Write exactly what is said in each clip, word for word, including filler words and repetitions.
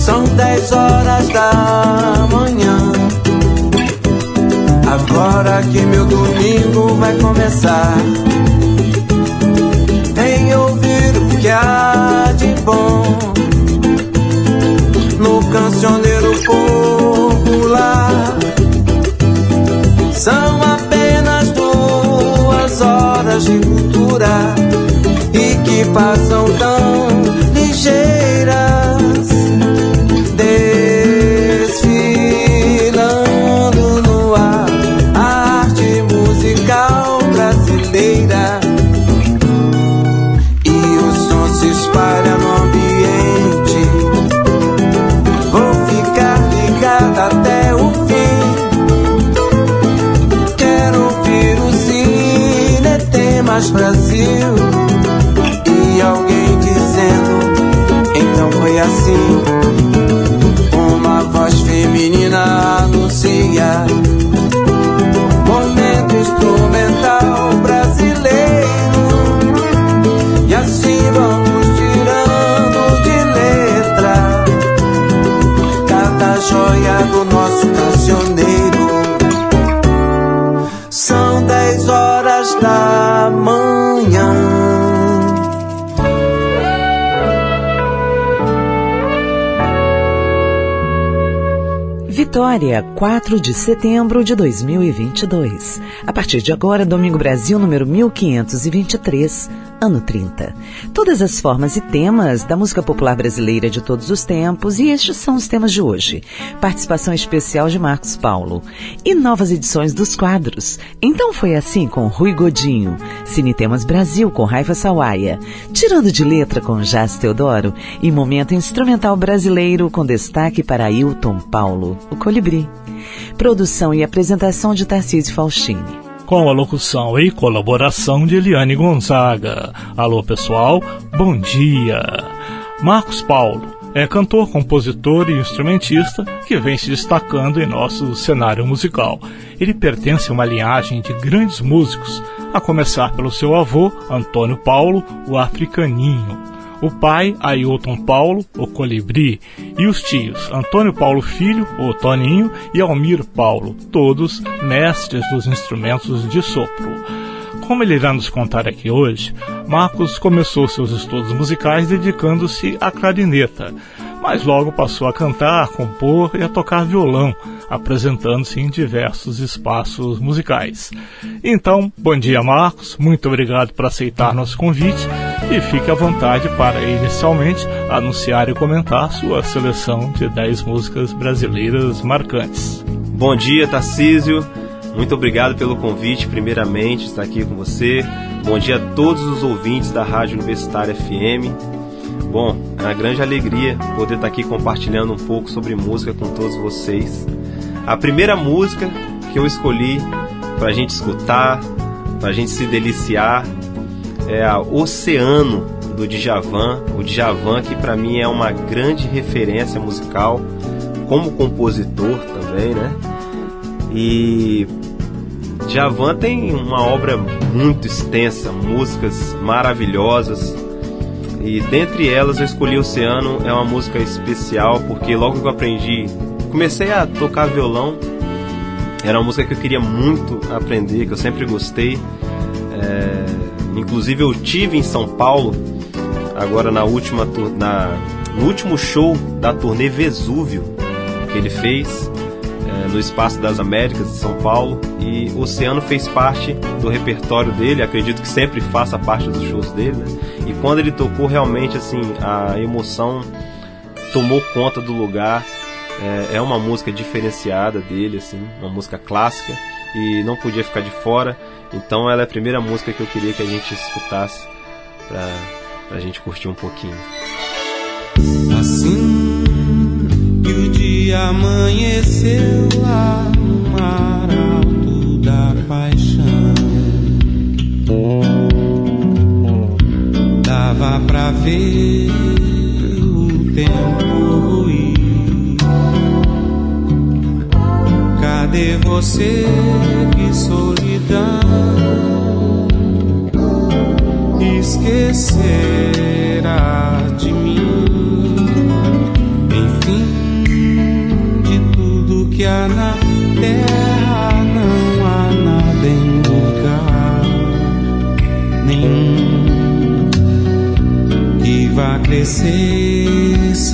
São dez horas da manhã. Agora que meu domingo vai começar, em ouvir o que há de bom no cancioneiro popular. São apenas duas horas de cultura e que passam tão ligeiras, desfilando no ar a arte musical brasileira. E o som se espalha no ambiente. Vou ficar ligado até o fim. Quero ouvir o Cine Tem Mais Brasil. E alguém dizendo, então foi assim. Uma voz feminina anuncia momento instrumental brasileiro. E assim vamos tirando de letra cada joia do nosso cancioneiro. São dez horas da manhã. Vitória, quatro de setembro de dois mil e vinte e dois. A partir de agora, Domingo Brasil número mil quinhentos e vinte e três, ano trinta. Todas as formas e temas da música popular brasileira de todos os tempos, e estes são os temas de hoje. Participação especial de Marcos Paulo. E novas edições dos quadros. Então foi assim com Rui Godinho. Cine Temas Brasil com Raifa Sawaia. Tirando de letra com Jazz Teodoro. E momento instrumental brasileiro com destaque para Ailton Paulo, o Colibri. Produção e apresentação de Tarcísio Faustini. Com a locução e colaboração de Eliane Gonzaga. Alô pessoal, bom dia. Marcos Paulo é cantor, compositor e instrumentista que vem se destacando em nosso cenário musical. Ele pertence a uma linhagem de grandes músicos, a começar pelo seu avô, Antônio Paulo, o Africaninho. O pai, Ailton Paulo, o Colibri, e os tios, Antônio Paulo Filho, o Toninho, e Almir Paulo, todos mestres dos instrumentos de sopro. Como ele irá nos contar aqui hoje, Marcos começou seus estudos musicais dedicando-se à clarineta, mas logo passou a cantar, a compor e a tocar violão, apresentando-se em diversos espaços musicais. Então, bom dia Marcos, muito obrigado por aceitar nosso convite e fique à vontade para inicialmente anunciar e comentar sua seleção de dez músicas brasileiras marcantes. Bom dia Tarcísio, muito obrigado pelo convite, primeiramente, estar aqui com você. Bom dia a todos os ouvintes da Rádio Universitária F M. Bom, é uma grande alegria poder estar aqui compartilhando um pouco sobre música com todos vocês. A primeira música que eu escolhi para a gente escutar, para a gente se deliciar, é a Oceano, do Djavan. O Djavan, que para mim é uma grande referência musical, como compositor também, né? E Djavan tem uma obra muito extensa, músicas maravilhosas. E dentre elas eu escolhi Oceano, é uma música especial, porque logo que eu aprendi, comecei a tocar violão, era uma música que eu queria muito aprender, que eu sempre gostei. É, inclusive eu tive em São Paulo, agora na última, na, no último show da turnê Vesúvio, que ele fez é, no Espaço das Américas de São Paulo, e Oceano fez parte do repertório dele, acredito que sempre faça parte dos shows dele, né? E quando ele tocou, realmente assim, a emoção tomou conta do lugar. É, é uma música diferenciada dele, assim, uma música clássica, e não podia ficar de fora. Então ela é a primeira música que eu queria que a gente escutasse pra, pra gente curtir um pouquinho. Assim que o dia amanheceu lá no mar alto da paixão, dava pra ver o tempo ruir. Cadê você, que solidão esquecerá de mim? Enfim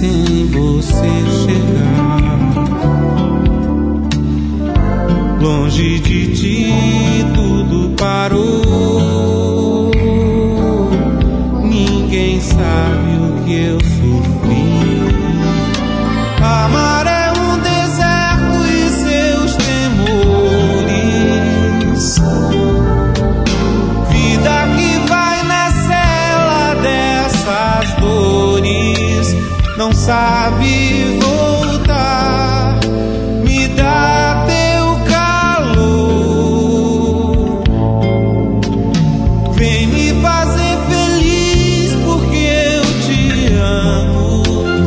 sem você chegar. Longe de ti tudo parou. Ninguém sabe o que eu sofri. Amar é um deserto e seus temores. Vida que vai na cela dessas dores. Não sabe voltar. Me dá teu calor. Vem me fazer feliz porque eu te amo.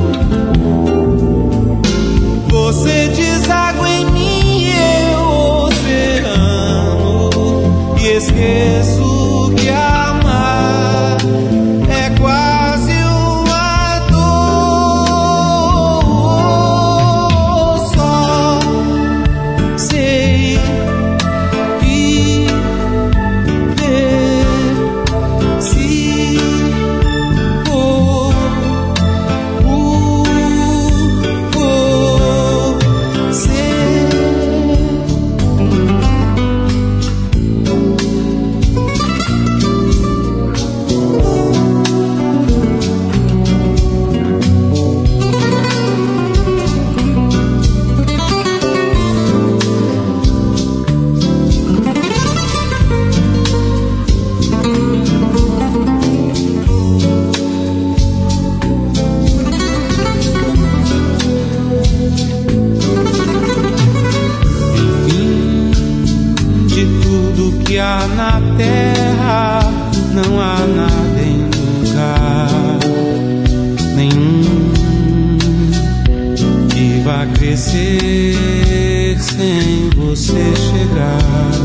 Você deságua em mim, eu oceano. E esqueço que amar é quase uma dor. Só sei viver se for por você. De tudo que há na terra, não há nada em lugar nenhum que vá crescer sem você chegar.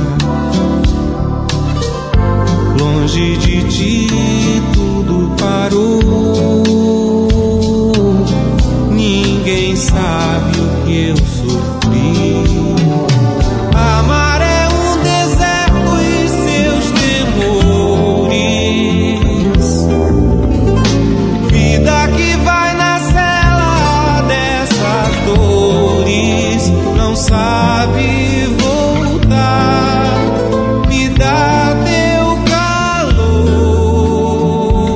Longe de ti tudo parou. Ninguém sabe o que eu sofri. Amar é um deserto e seus temores. Vida que vai na cela dessas dores. Não sabe voltar. Me dá teu calor.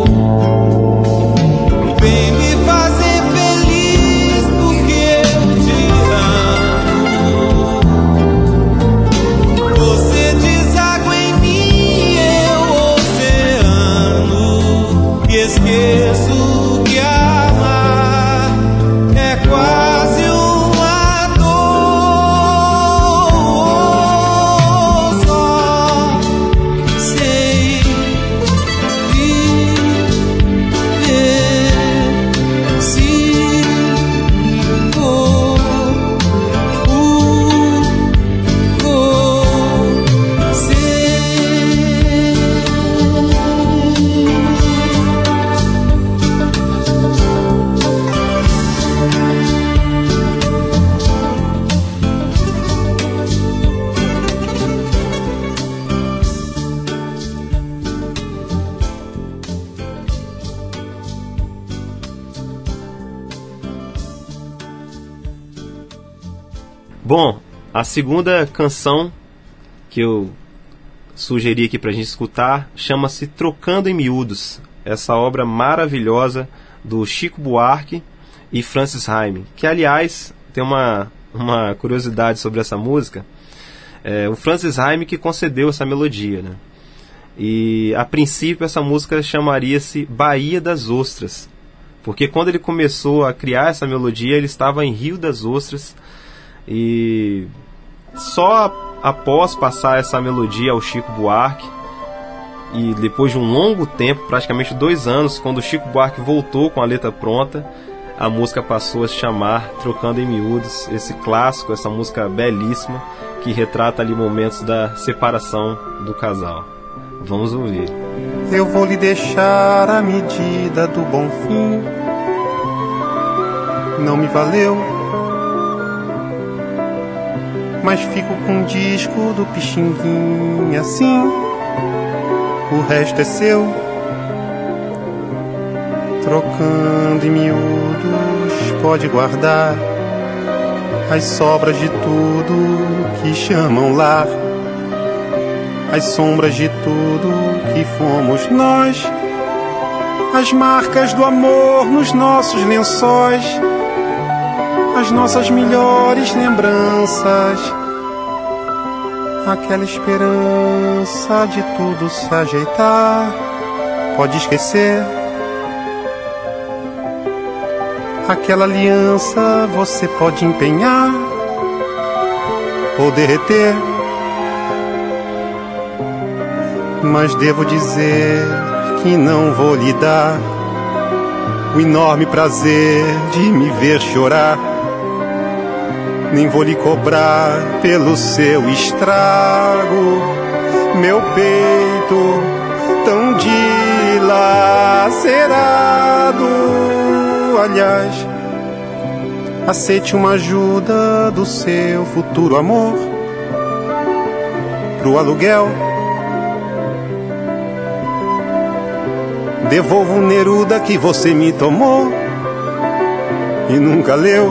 Vem me fazer feliz porque eu te amo. Você deságua em mim, eu oceano. E esqueço que amar é quase uma dor. Só sei viver se for por você. Bom, a segunda canção que eu sugeri aqui pra gente escutar chama-se Trocando em Miúdos. Essa obra maravilhosa do Chico Buarque e Francis Raime. Que, aliás, tem uma, uma curiosidade sobre essa música. É, o Francis Raime que concedeu essa melodia, né? E, a princípio, essa música chamaria-se Baía das Ostras. Porque quando ele começou a criar essa melodia, ele estava em Rio das Ostras. E só após passar essa melodia ao Chico Buarque, e depois de um longo tempo, praticamente dois anos, quando o Chico Buarque voltou com a letra pronta, a música passou a se chamar Trocando em Miúdos, esse clássico, essa música belíssima, que retrata ali momentos da separação do casal. Vamos ouvir. Eu vou lhe deixar a medida do bom fim. Não me valeu, mas fico com o disco do Pixinguinha, assim. O resto é seu. Trocando em miúdos, pode guardar as sobras de tudo que chamam lar, as sombras de tudo que fomos nós, as marcas do amor nos nossos lençóis, as nossas melhores lembranças, aquela esperança de tudo se ajeitar. Pode esquecer aquela aliança, você pode empenhar ou derreter, mas devo dizer que não vou lhe dar o enorme prazer de me ver chorar, nem vou lhe cobrar pelo seu estrago, meu peito tão dilacerado. Aliás, aceite uma ajuda do seu futuro amor pro aluguel. Devolvo o Neruda que você me tomou e nunca leu.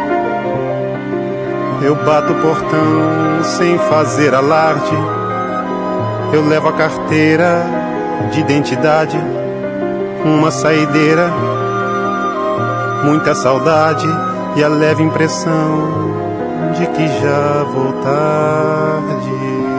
Eu bato o portão sem fazer alarde, eu levo a carteira de identidade, uma saideira, muita saudade e a leve impressão de que já vou tarde.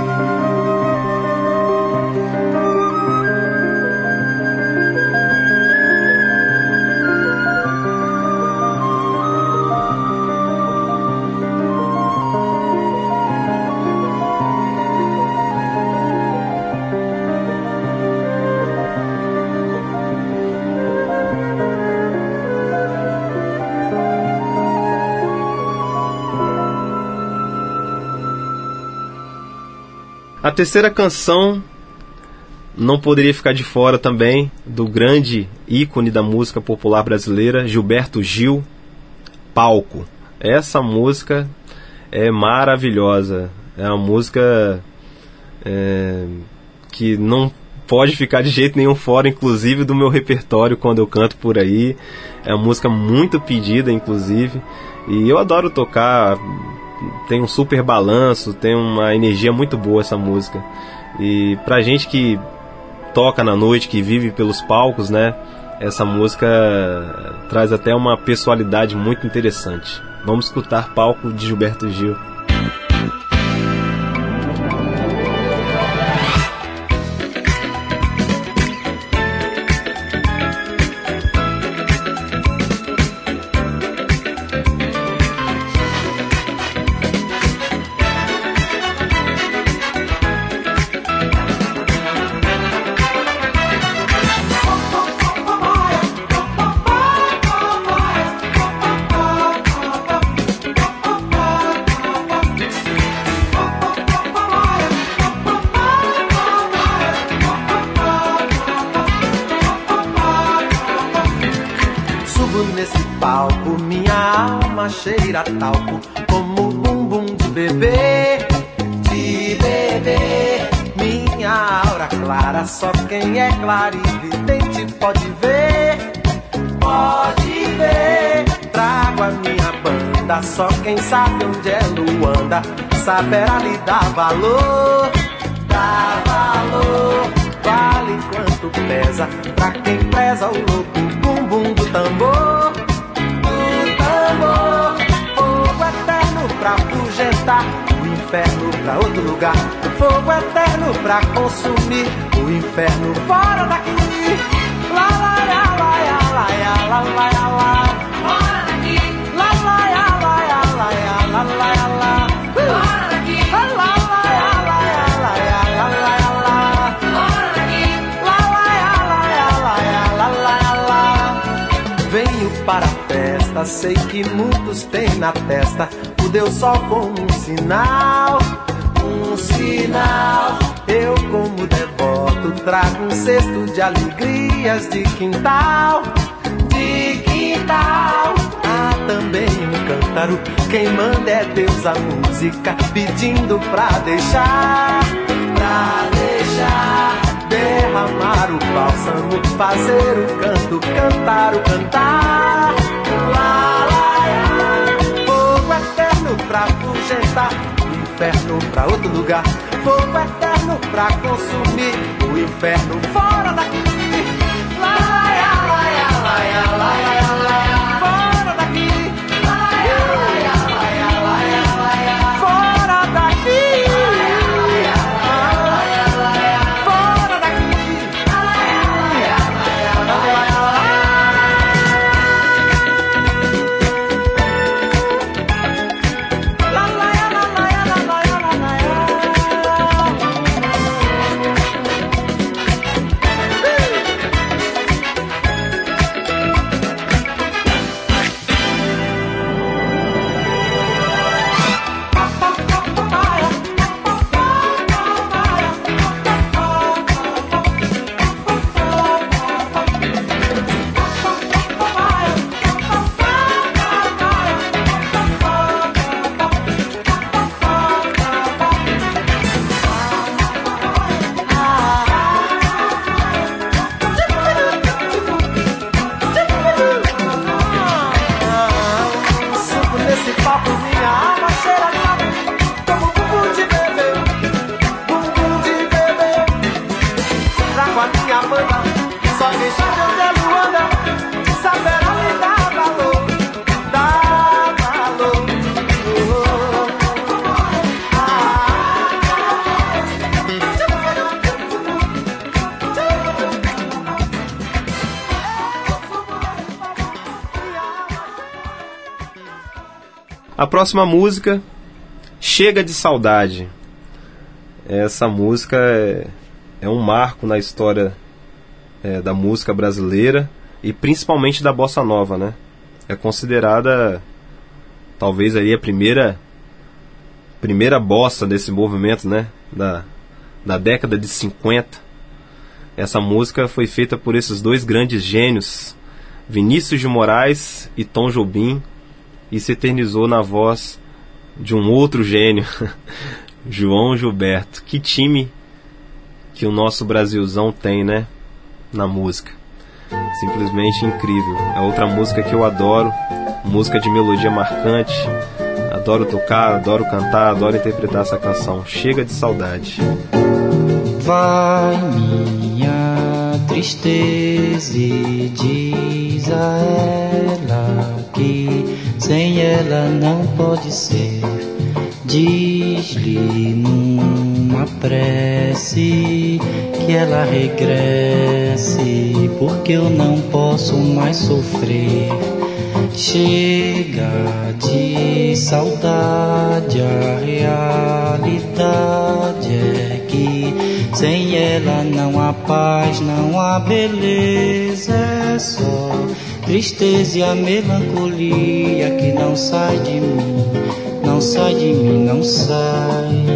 A terceira canção não poderia ficar de fora também do grande ícone da música popular brasileira, Gilberto Gil, Palco. Essa música é maravilhosa, é uma música é, que não pode ficar de jeito nenhum fora, inclusive do meu repertório quando eu canto por aí. É uma música muito pedida, inclusive, e eu adoro tocar. Tem um super balanço, tem uma energia muito boa essa música. E pra gente que toca na noite, que vive pelos palcos, né, essa música traz até uma pessoalidade muito interessante. Vamos escutar Palco de Gilberto Gil. Cheira talco como bumbum de bebê, de bebê. Minha aura clara, só quem é clarividente pode ver, pode ver. Trago a minha banda, só quem sabe onde é Luanda saberá lhe dar valor, dá valor. Vale quanto pesa pra quem preza o louco bumbum do tambor, do tambor. Pra afugentar o inferno pra outro lugar, fogo eterno pra consumir o inferno fora daqui. Lá, lá, lá, lá, lá, lá, lá, lá, lá, fora daqui. Lá, lá, lá, lá, lá, lá, lá, lá, fora daqui. Lá, lá, lá, lá, lá, lá, lá, lá, fora daqui. Lá, lá, lá, lá, lá, lá, lá. Venho para a festa, sei que muitos têm na testa o Deus Sol como um sinal, um sinal. Eu como devoto trago um cesto de alegrias de quintal, de quintal. Há também um cântaro, quem manda é Deus a música, pedindo pra deixar, pra deixar derramar o bálsamo, fazer o canto, cantar o cantar. Lá, lá. outro lugar. Fogo eterno pra consumir o inferno fora daqui. Laia, laia, laia, laia, laia, fora daqui. Laia, laia, laia, laia, laia, fora daqui. Laia, laia, laia, fora daqui. Laia, laia, laia, laia, A próxima música, Chega de Saudade. Essa música é, é um marco na história é, da música brasileira e principalmente da bossa nova, né? É considerada talvez aí a primeira primeira bossa desse movimento, né? Da, da década de cinquenta. Essa música foi feita por esses dois grandes gênios, Vinícius de Moraes e Tom Jobim, e se eternizou na voz de um outro gênio, João Gilberto. Que time que o nosso Brasilzão tem, né? Na música. Simplesmente incrível. É outra música que eu adoro, música de melodia marcante. Adoro tocar, adoro cantar, adoro interpretar essa canção. Chega de Saudade. Vai minha tristeza e diz a ela que sem ela não pode ser. Diz-lhe numa prece que ela regresse, porque eu não posso mais sofrer. Chega de saudade, a realidade é que sem ela não há paz, não há beleza, é só tristeza e a melancolia que não sai de mim, não sai de mim, não sai.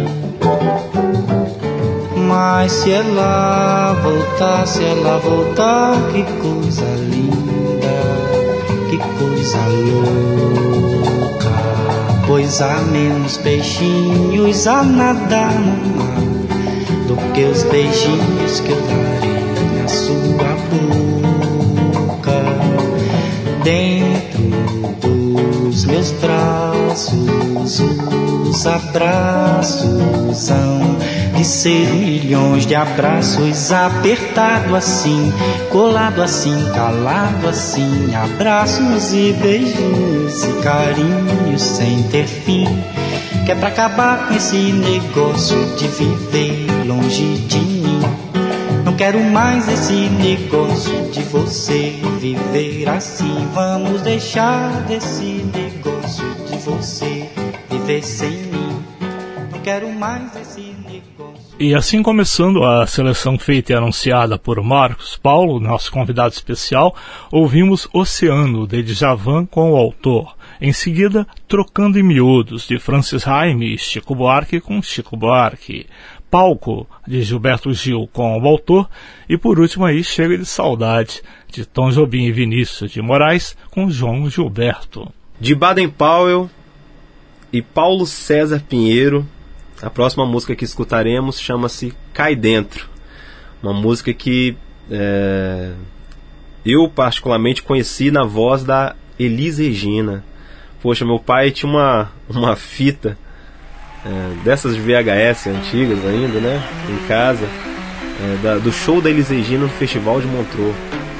Mas se ela voltar, se ela voltar, que coisa linda, que coisa louca. Pois há menos peixinhos a nadar no mar do que os beijinhos que eu darei na sua boca. Dentro dos meus braços, os abraços hão de ser milhões de abraços, apertado assim, colado assim, calado assim, abraços e beijinhos e carinhos sem ter fim, que é pra acabar com esse negócio de viver longe de mim. Não quero mais esse negócio de você viver assim. Vamos deixar desse negócio de você viver sem mim. Não quero mais esse negócio. E assim, começando a seleção feita e anunciada por Marcos Paulo, nosso convidado especial, ouvimos Oceano, de Djavan, com o autor. Em seguida, Trocando em Miúdos, de Francis Raime e Chico Buarque, com Chico Buarque. Palco, de Gilberto Gil, com o autor. E por último aí, Chega de Saudade, de Tom Jobim e Vinícius de Moraes, com João Gilberto. De Baden Powell e Paulo César Pinheiro, a próxima música que escutaremos chama-se Cai Dentro. Uma música que é, eu particularmente conheci na voz da Elis Regina. Poxa, meu pai tinha uma, uma fita é, dessas de V H S antigas ainda, né? Em casa, é, da, do show da Elis Regina no Festival de Montreux.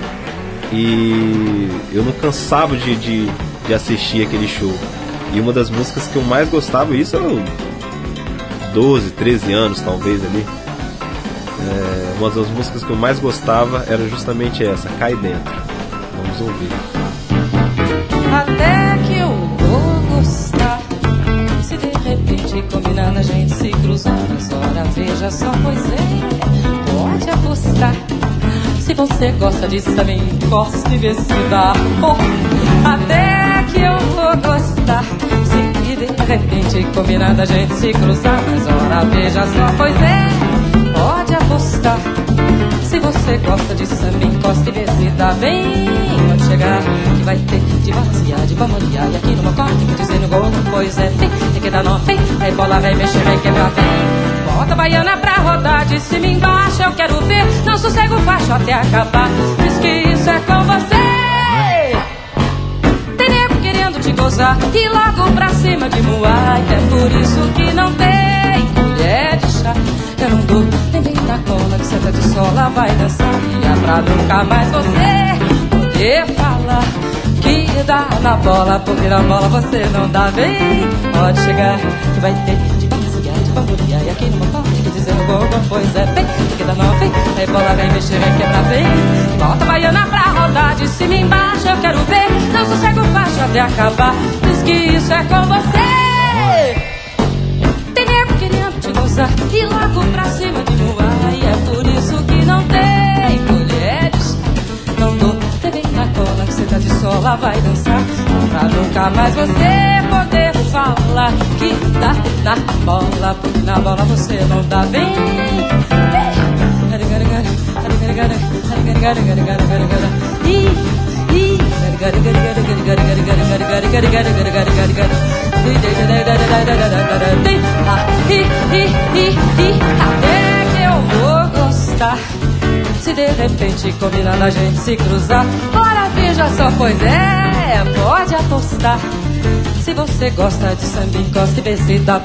E eu não cansava de, de, de assistir aquele show. E uma das músicas que eu mais gostava, isso eu doze, treze anos talvez ali, é, uma das músicas que eu mais gostava era justamente essa, Cai Dentro. Vamos ouvir. Até que eu vou gostar, se de repente combinando a gente se cruzar. Mas ora, veja só, pois é, pode apostar. Se você gosta disso também, gosta de ver se dá. Oh, até que eu vou gostar, se de repente combinando a gente se cruzar. Mas ora, veja só, pois é, pode apostar. Se você gosta disso também, gosta de ver se dá bem. Pode chegar que vai ter de vaciar, de bambolear. E aqui no meu corte, que dizer no gol, pois é, tem, tem que dar nó, vem. Aí bola vai mexer, vai quebrar, vem. Bota a baiana pra rodar, de cima embaixo eu quero ver. Não sossego baixo até acabar. Diz que isso é com você. Tem nego querendo te gozar e logo pra cima de Muay. É por isso que não tem colher de chá. Eu não dou nem bem na cola, que senta de sola vai dançar. E é pra nunca mais você poder falar que dá na bola, porque na bola você não dá bem. Pode chegar que vai ter de passear, de bambolear. E aqui no meu corte, que dizer no gol, pois é, vem, que dá não, vem. Aí bola vem mexer, vem quebrar, vem. Bota a baiana pra rodar, de cima embaixo eu quero ver. Não sossego baixo até acabar. Diz que isso é com você. Tem nego querendo te gozar e logo pra cima de voar. E é por isso que não tem mulheres. Não dou bem na cola, que você tá de sola vai dançar. Pra nunca mais você poder falar que dá na bola, porque na bola você não dá bem. Até que eu vou gostar, se de repente combinando a gente se cruzar. Ora, veja só, pois é, pode apostar. Se você gosta de samba, encosta e vê se dá.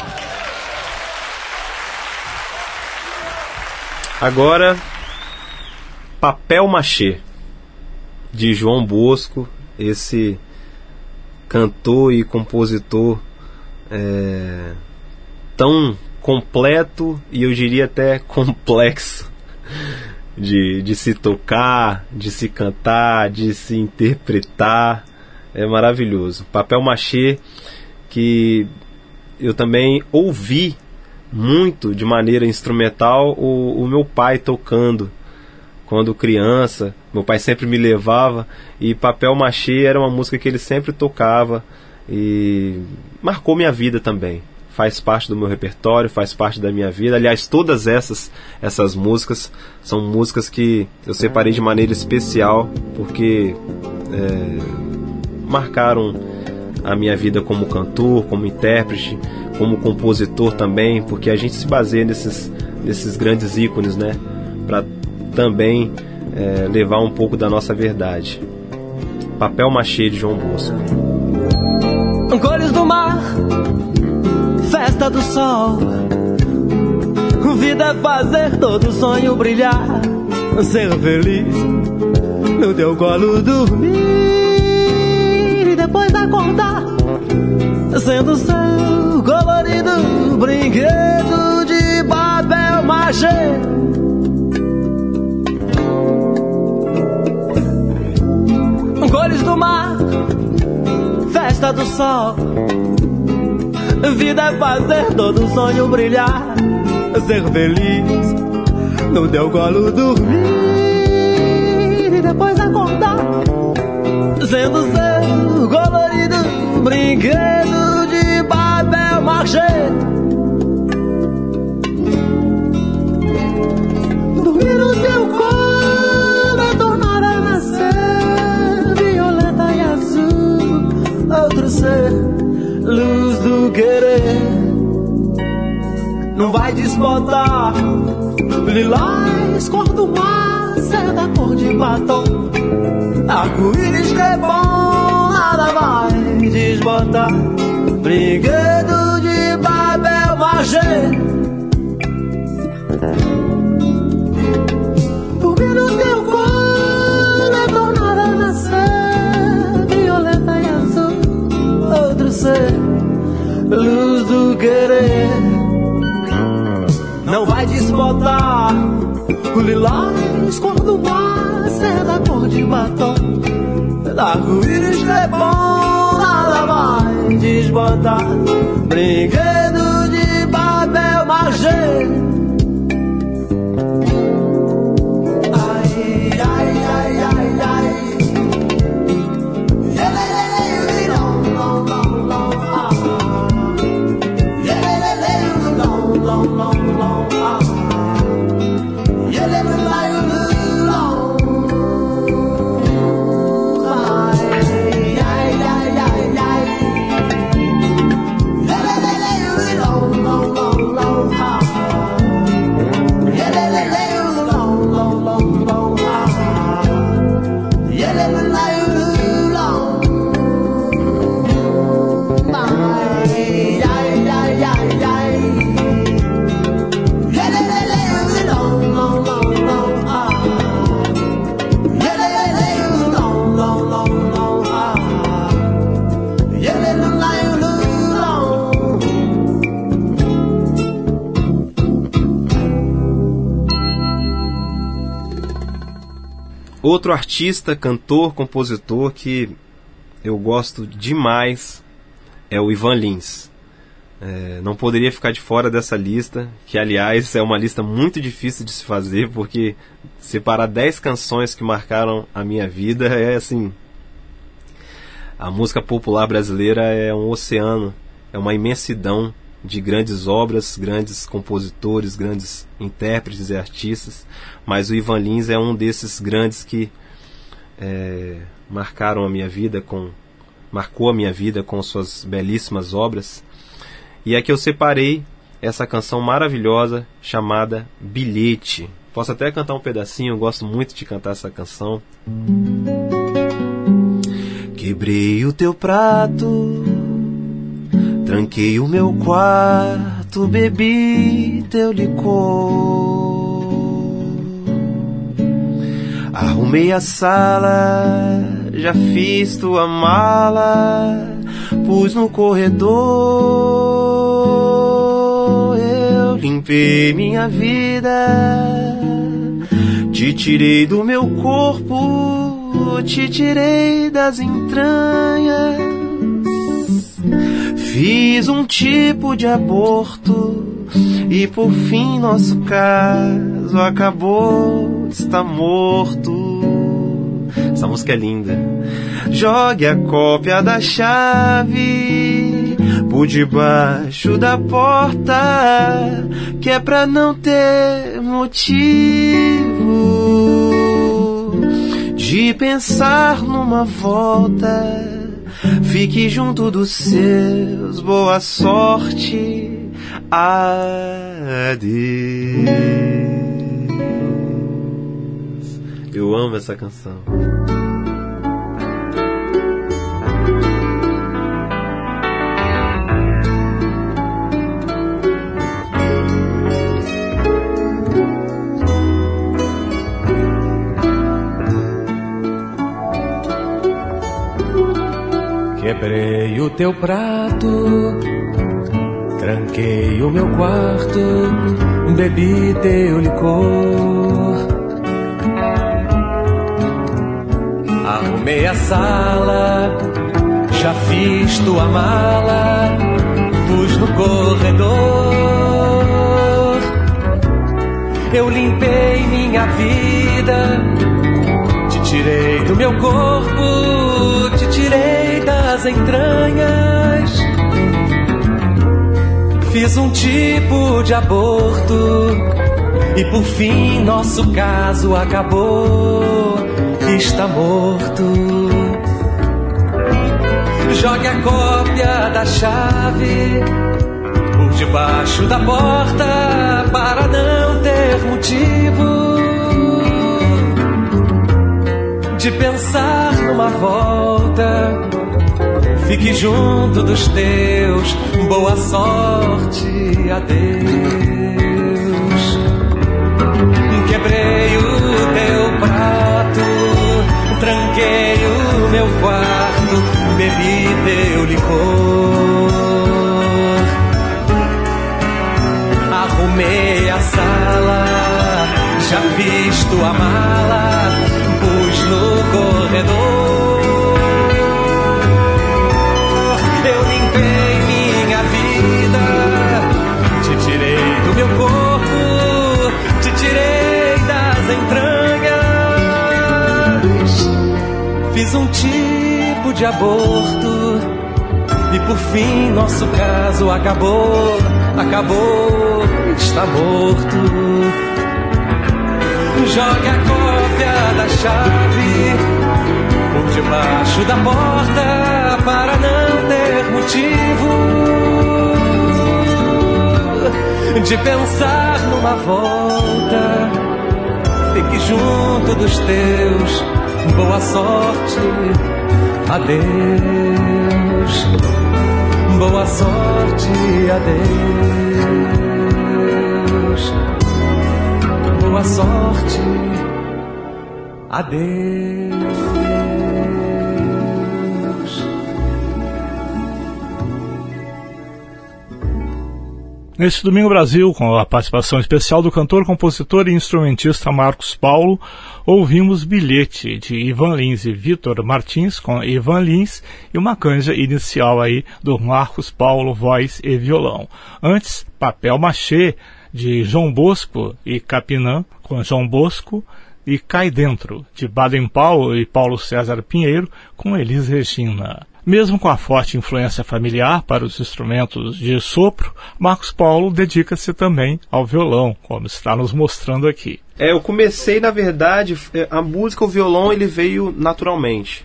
Agora, Papel Machê, de João Bosco, esse cantor e compositor é, tão completo e eu diria até complexo de, de se tocar, de se cantar, de se interpretar. É maravilhoso. Papel Machê, que eu também ouvi muito de maneira instrumental o, o meu pai tocando quando criança. Meu pai sempre me levava e Papel Machê era uma música que ele sempre tocava e marcou minha vida também. Faz parte do meu repertório, faz parte da minha vida. Aliás, todas essas, essas músicas são músicas que eu separei de maneira especial porque é, marcaram a minha vida como cantor, como intérprete, como compositor também, porque a gente se baseia nesses, nesses grandes ícones, né, para também é, levar um pouco da nossa verdade. Papel Machê, de João Bosco. Cores do mar, festa do sol, vida é fazer todo sonho brilhar, ser feliz, no teu colo dormir e depois acordar, sendo seu colorido brinquedo de papel machê. Cores do mar, festa do sol, vida é fazer todo sonho brilhar, ser feliz, no teu colo dormir e depois acordar, sendo seu colorido brinquedo de papel machê. Dormir no teu colo é tornar a nascer violeta e azul, outro ser, luz do querer. Não vai desbotar lilás, cor do mar, seda cor de batom, arco-íris que é bom, nada vai desbotar brinquedo de papel querer. Não vai desbotar o lilás quando o mar é da cor de batom. Arco-íris é bom, nada vai desbotar. Brinquedo de papel machê. Ai, ai, ai, ai, ai. Outro artista, cantor, compositor que eu gosto demais é o Ivan Lins. É, não poderia ficar de fora dessa lista, que aliás é uma lista muito difícil de se fazer, porque separar dez canções que marcaram a minha vida é assim... A música popular brasileira é um oceano, é uma imensidão de grandes obras, grandes compositores, grandes intérpretes e artistas, mas o Ivan Lins é um desses grandes que é, marcaram a minha vida, com, marcou a minha vida com suas belíssimas obras. E aqui eu separei essa canção maravilhosa chamada Bilhete. Posso até cantar um pedacinho, eu gosto muito de cantar essa canção. Quebrei o teu prato, tranquei o meu quarto, bebi teu licor. Arrumei a sala, já fiz tua mala, pus no corredor. Eu limpei minha vida, te tirei do meu corpo, te tirei das entranhas. Fiz um tipo de aborto e por fim nosso caso acabou, está morto. Essa música é linda. Jogue a cópia da chave por debaixo da porta, que é pra não ter motivo de pensar numa volta. Fique junto dos seus, boa sorte, adeus. Eu amo essa canção. Quebrei o teu prato, tranquei o meu quarto, bebi teu licor. Arrumei a sala, já fiz tua mala, pus no corredor. Eu limpei minha vida, te tirei do meu corpo, te tirei das entranhas. Fiz um tipo de aborto e por fim nosso caso acabou, está morto. Jogue a cópia da chave por debaixo da porta para não ter motivo de pensar numa volta. Fique junto dos teus, boa sorte, adeus. Quebrei o teu prato, tranquei o meu quarto, bebi teu licor. Já fiz tua mala, pus no corredor. Eu limpei minha vida, te tirei do meu corpo, te tirei das entranhas. Fiz um tipo de aborto e por fim nosso caso acabou, acabou, está morto. Jogue a cópia da chave por debaixo da porta para não ter motivo de pensar numa volta. Fique junto dos teus, boa sorte, adeus. Boa sorte, adeus. Boa sorte, adeus. Neste Domingo Brasil, com a participação especial do cantor, compositor e instrumentista Marcos Paulo, ouvimos Bilhete, de Ivan Lins e Vitor Martins, com Ivan Lins, e uma canja inicial aí do Marcos Paulo, voz e violão. Antes, Papel Machê, de João Bosco e Capinã, com João Bosco, e Cai Dentro, de Baden Powell e Paulo César Pinheiro, com Elis Regina. Mesmo com a forte influência familiar para os instrumentos de sopro, Marcos Paulo dedica-se também ao violão, como está nos mostrando aqui. É, eu comecei, na verdade, a música, o violão, ele veio naturalmente.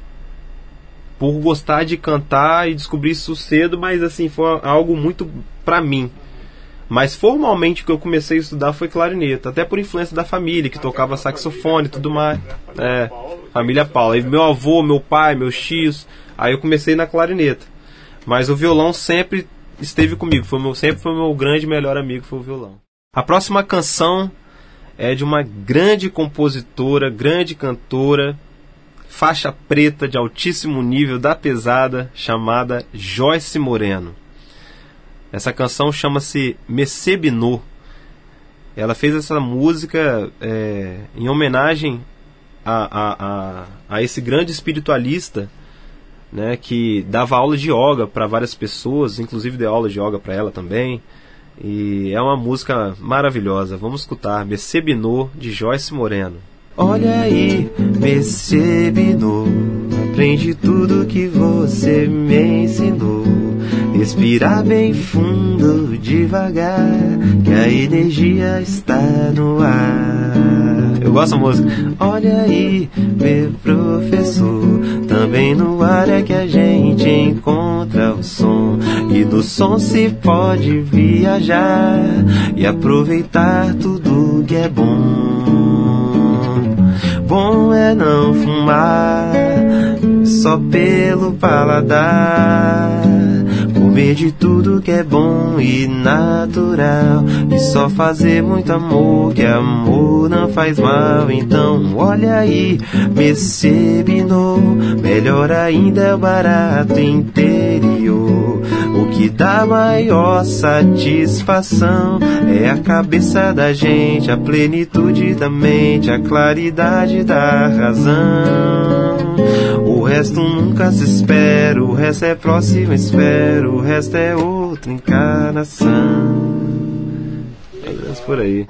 Por gostar de cantar e descobrir isso cedo, mas assim, foi algo muito pra mim. Mas formalmente o que eu comecei a estudar foi clarineta, até por influência da família, que tocava saxofone e tudo mais. É, família Paula. Aí meu avô, meu pai, meus tios, aí eu comecei na clarineta. Mas o violão sempre esteve comigo, foi meu, sempre foi meu grande melhor amigo, foi o violão. A próxima canção é de uma grande compositora, grande cantora, faixa preta de altíssimo nível da pesada, chamada Joyce Moreno. Essa canção chama-se Messê Binô. Ela fez essa música é, em homenagem a, a, a, a esse grande espiritualista, né, que dava aula de yoga para várias pessoas, inclusive deu aula de yoga para ela também. E é uma música maravilhosa. Vamos escutar Messê Binô, de Joyce Moreno. Olha aí, Messê Binô, aprende tudo que você me ensinou. Respirar bem fundo, devagar, que a energia está no ar. Eu gosto da música. Olha aí, meu professor, também no ar é que a gente encontra o som. E do som se pode viajar e aproveitar tudo que é bom. Bom é não fumar só pelo paladar, comer de tudo que é bom e natural, e só fazer muito amor, que amor não faz mal. Então olha aí, Messê Binô, melhor ainda é o barato interior. O que dá maior satisfação é a cabeça da gente, a plenitude da mente, a claridade da razão. O resto nunca se espera, o resto é próxima esfera, o resto é outra encarnação. É por aí.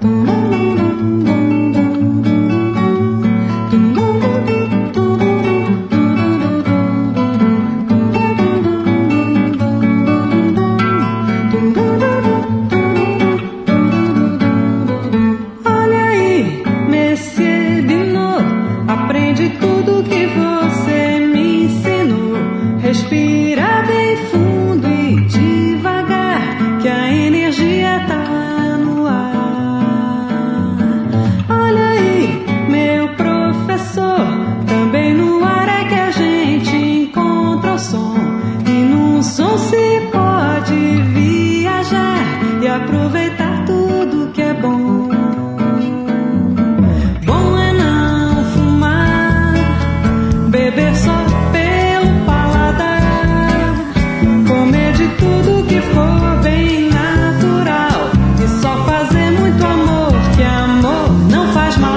Faz mal.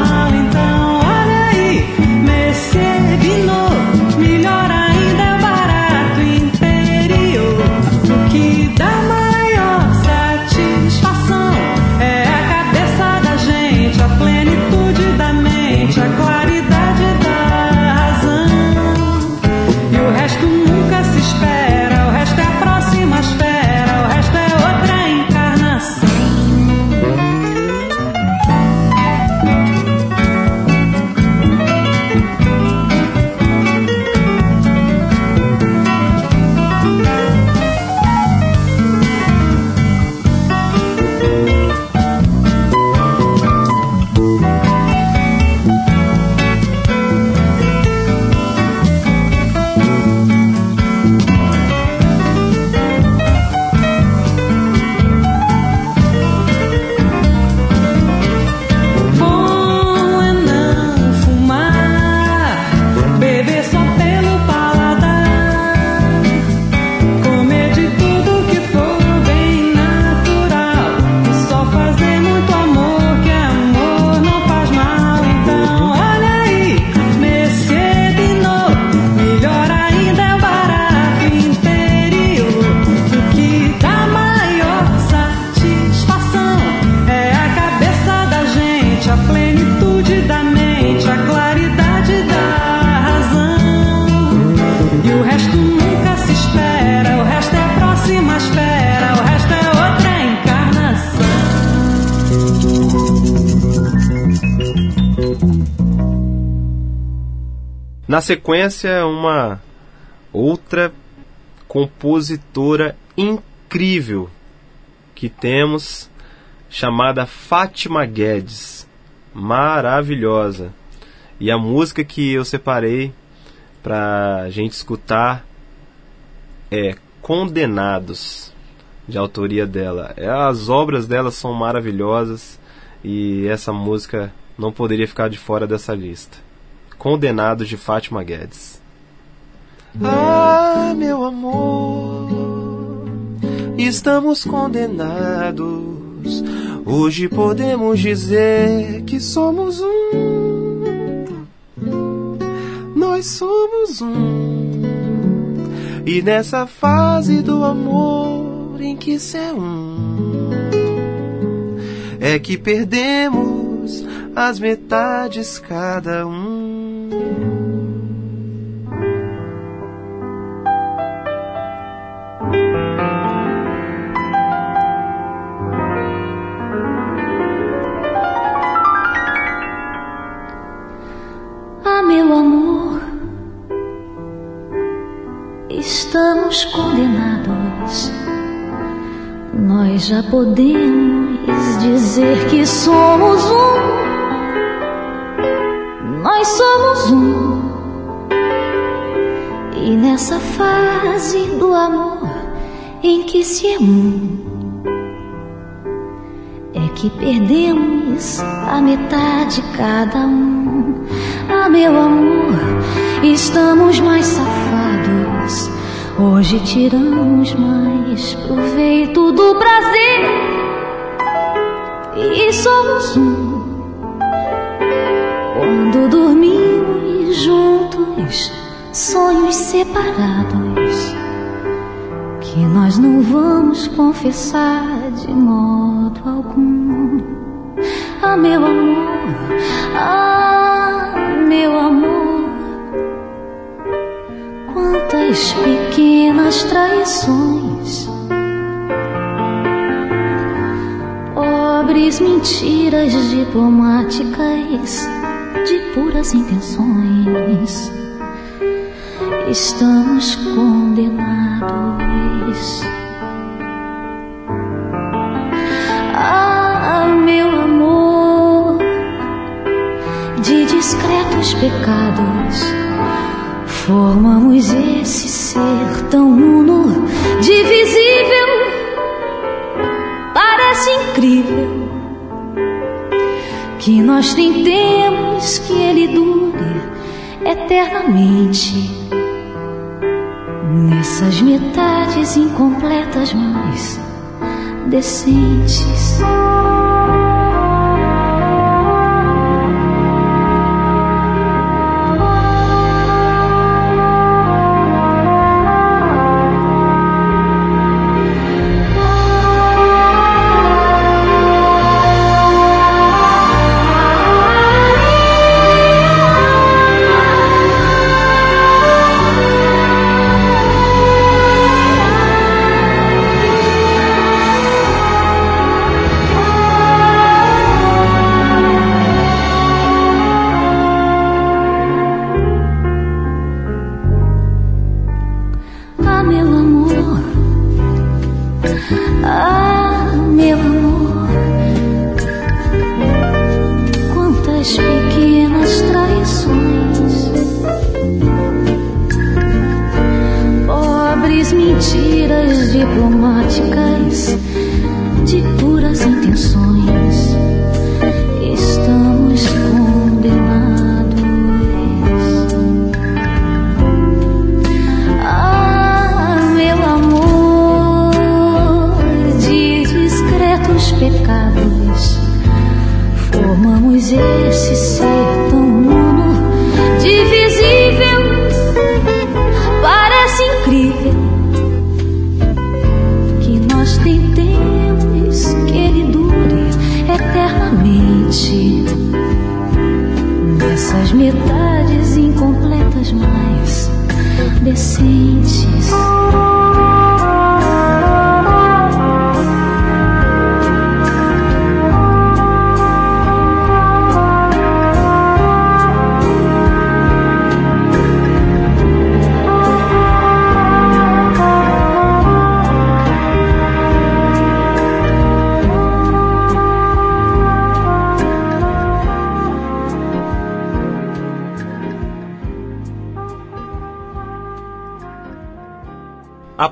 na sequência, uma outra compositora incrível que temos, chamada Fátima Guedes. Maravilhosa. E a música que eu separei pra gente escutar é Condenados, de autoria dela. As obras dela são maravilhosas e essa música não poderia ficar de fora dessa lista. Condenados, de Fátima Guedes. Ah, meu amor, estamos condenados. Hoje podemos dizer que somos um. Nós somos um. E nessa fase do amor em que se é um, é que perdemos as metades cada um. Ah, meu amor, estamos condenados. Nós já podemos dizer que somos um. Nós somos um. E nessa fase do amor em que se é um, é que perdemos a metade cada um. Ah, meu amor, estamos mais safados. Hoje tiramos mais proveito do prazer. E somos um. Quando dormimos juntos, sonhos separados, que nós não vamos confessar de modo algum. Ah, meu amor, ah, meu amor, quantas pequenas traições, pobres mentiras diplomáticas de puras intenções. Estamos condenados. Ah, meu amor, de discretos pecados formamos esse ser tão uno, divisível. Parece incrível que nós tentemos que ele dure eternamente. Nessas metades incompletas, mas decentes. Diplomáticas de puras intenções. Estamos condenados. Ah, meu amor, de discretos pecados formamos esse ser tão uno, divisível. Parece incrível tentemos que ele dure eternamente. Nessas metades incompletas, mais decentes.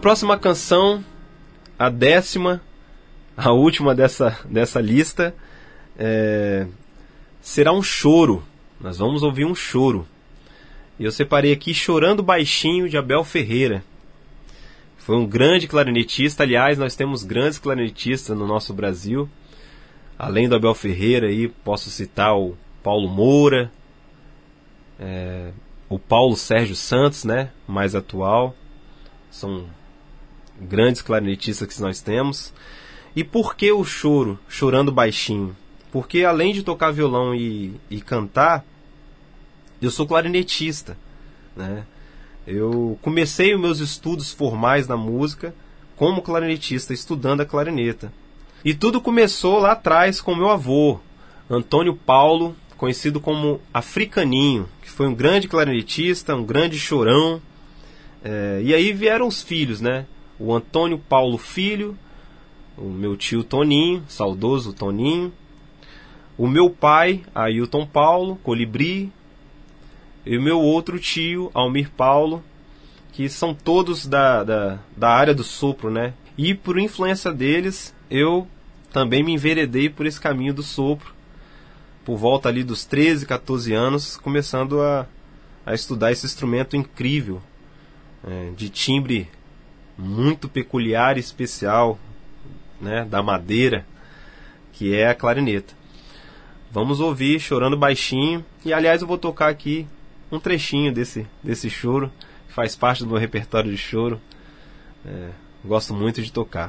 próxima canção, a décima, a última dessa, dessa lista, é, será um choro. Nós vamos ouvir um choro. E eu separei aqui Chorando Baixinho, de Abel Ferreira. Foi um grande clarinetista. Aliás, nós temos grandes clarinetistas no nosso Brasil. Além do Abel Ferreira, aí, posso citar o Paulo Moura, é, o Paulo Sérgio Santos, né, mais atual. São grandes clarinetistas que nós temos. E por que o choro, Chorando Baixinho? Porque além de tocar violão e, e cantar, eu sou clarinetista, né? Eu comecei os meus estudos formais na música como clarinetista, estudando a clarineta. E tudo começou lá atrás com meu avô, Antônio Paulo, conhecido como Africaninho, que foi um grande clarinetista, um grande chorão. É, e aí vieram os filhos, né? O Antônio Paulo Filho, o meu tio Toninho, saudoso Toninho, o meu pai, Ailton Paulo, Colibri, e o meu outro tio, Almir Paulo, que são todos da, da, da área do sopro, né? E por influência deles, eu também me enveredei por esse caminho do sopro, por volta ali dos treze, quatorze anos, começando a, a estudar esse instrumento incrível, é, de timbre muito peculiar e especial, né, da madeira, que é a clarineta. Vamos ouvir Chorando Baixinho, e aliás eu vou tocar aqui um trechinho desse, desse choro, que faz parte do meu repertório de choro. É, gosto muito de tocar.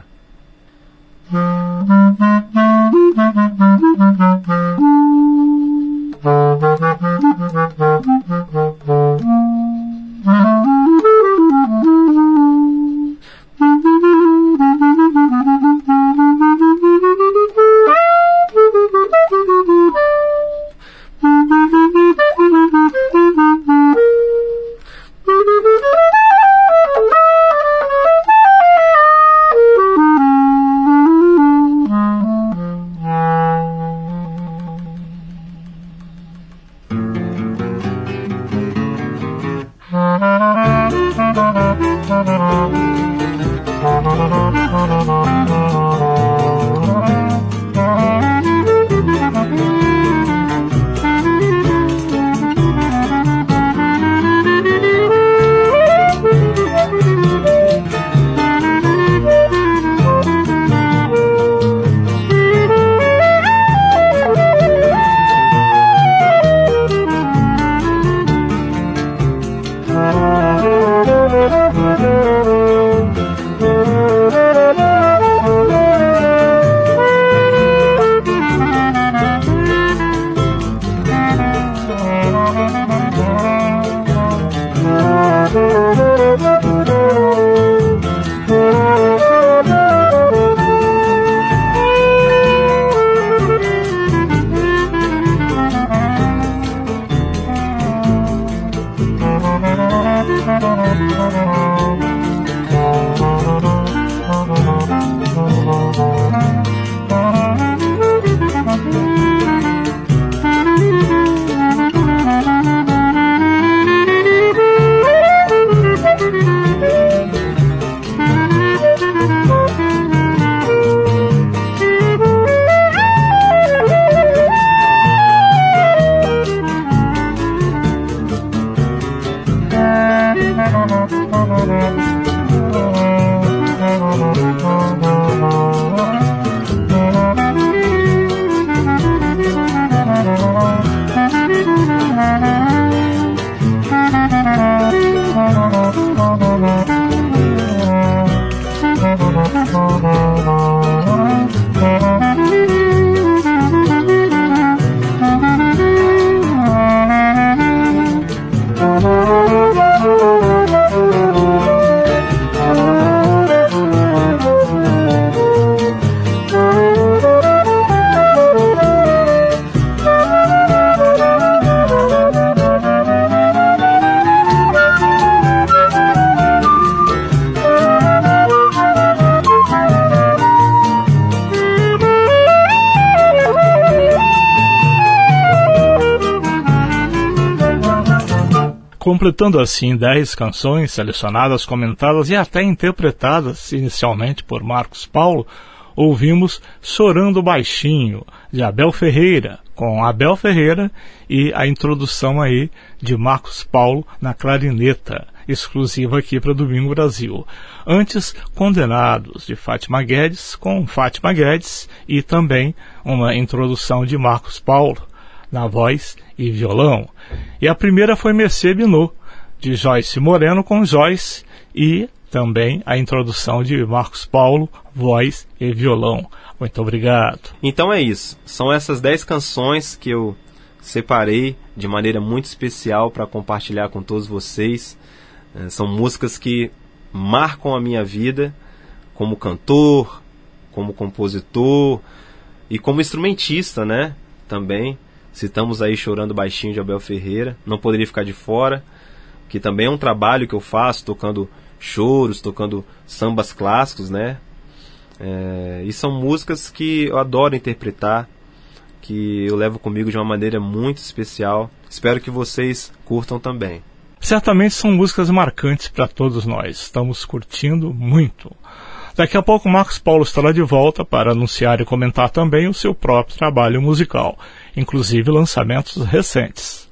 Completando assim dez canções selecionadas, comentadas e até interpretadas inicialmente por Marcos Paulo, ouvimos Chorando Baixinho, de Abel Ferreira, com Abel Ferreira e a introdução aí de Marcos Paulo na clarineta, exclusiva aqui para Domingo Brasil. Antes, Condenados, de Fátima Guedes, com Fátima Guedes, e também uma introdução de Marcos Paulo na voz e violão. E a primeira foi Mercê Binot, de Joyce Moreno, com Joyce, e também a introdução de Marcos Paulo, voz e violão. Muito obrigado. Então é isso. São essas dez canções que eu separei de maneira muito especial para compartilhar com todos vocês. É, são músicas que marcam a minha vida como cantor, como compositor e como instrumentista, né? Também citamos aí Chorando Baixinho, de Abel Ferreira. Não poderia ficar de fora, que também é um trabalho que eu faço, tocando choros, tocando sambas clássicos, né? É, e são músicas que eu adoro interpretar, que eu levo comigo de uma maneira muito especial. Espero que vocês curtam também. Certamente são músicas marcantes para todos nós. Estamos curtindo muito. Daqui a pouco Marcos Paulo estará de volta para anunciar e comentar também o seu próprio trabalho musical, inclusive lançamentos recentes.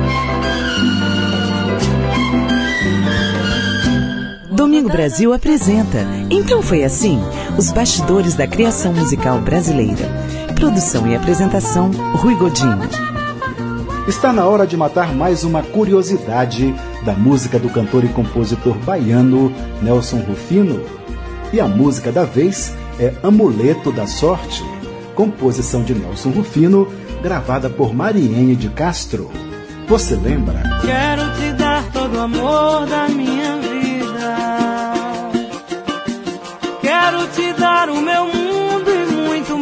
Domingo Brasil apresenta Então Foi Assim, os bastidores da criação musical brasileira. Produção e apresentação, Rui Godinho. Está na hora de matar mais uma curiosidade da música do cantor e compositor baiano Nelson Rufino. E a música da vez é Amuleto da Sorte, composição de Nelson Rufino, gravada por Mariene de Castro. Você lembra? Quero te dar todo o amor da minha vida, quero te dar o meu mundo e muito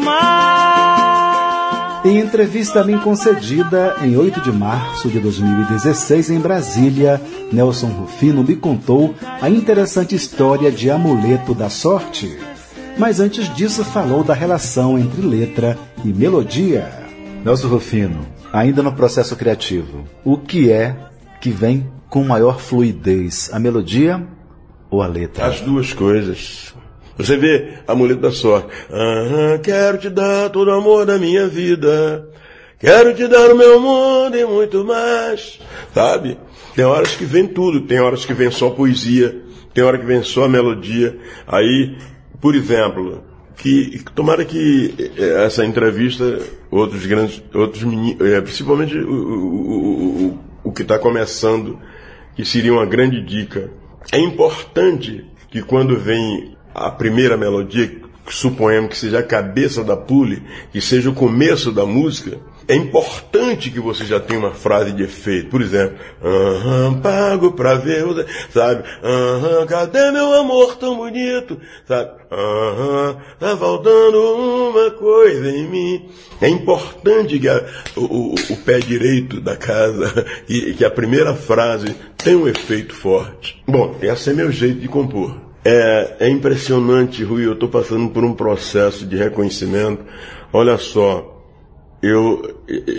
mais. Em entrevista a mim concedida em oito de março de dois mil e dezesseis em Brasília, Nelson Rufino me contou a interessante história de Amuleto da Sorte. Mas antes disso falou da relação entre letra e melodia. Nelson Rufino, ainda no processo criativo, o que é que vem com maior fluidez, a melodia ou a letra? As duas coisas. Você vê Amuleto da Sorte. Ah, quero te dar todo o amor da minha vida, quero te dar o meu mundo e muito mais. Sabe? Tem horas que vem tudo, tem horas que vem só poesia, tem hora que vem só a melodia. Aí, por exemplo, que tomara que essa entrevista, outros grandes, outros meninos, principalmente o, o, o, o que está começando, que seria uma grande dica. É importante que quando vem a primeira melodia, que suponhamos que seja a cabeça da pule, que seja o começo da música, é importante que você já tenha uma frase de efeito. Por exemplo, aham, pago pra ver, sabe? Aham, cadê meu amor tão bonito? Sabe? Aham, tá faltando uma coisa em mim. É importante que a, o, o pé direito da casa, que, que a primeira frase tenha um efeito forte. Bom, esse é meu jeito de compor. É, é impressionante, Rui, eu estou passando por um processo de reconhecimento. Olha só, eu,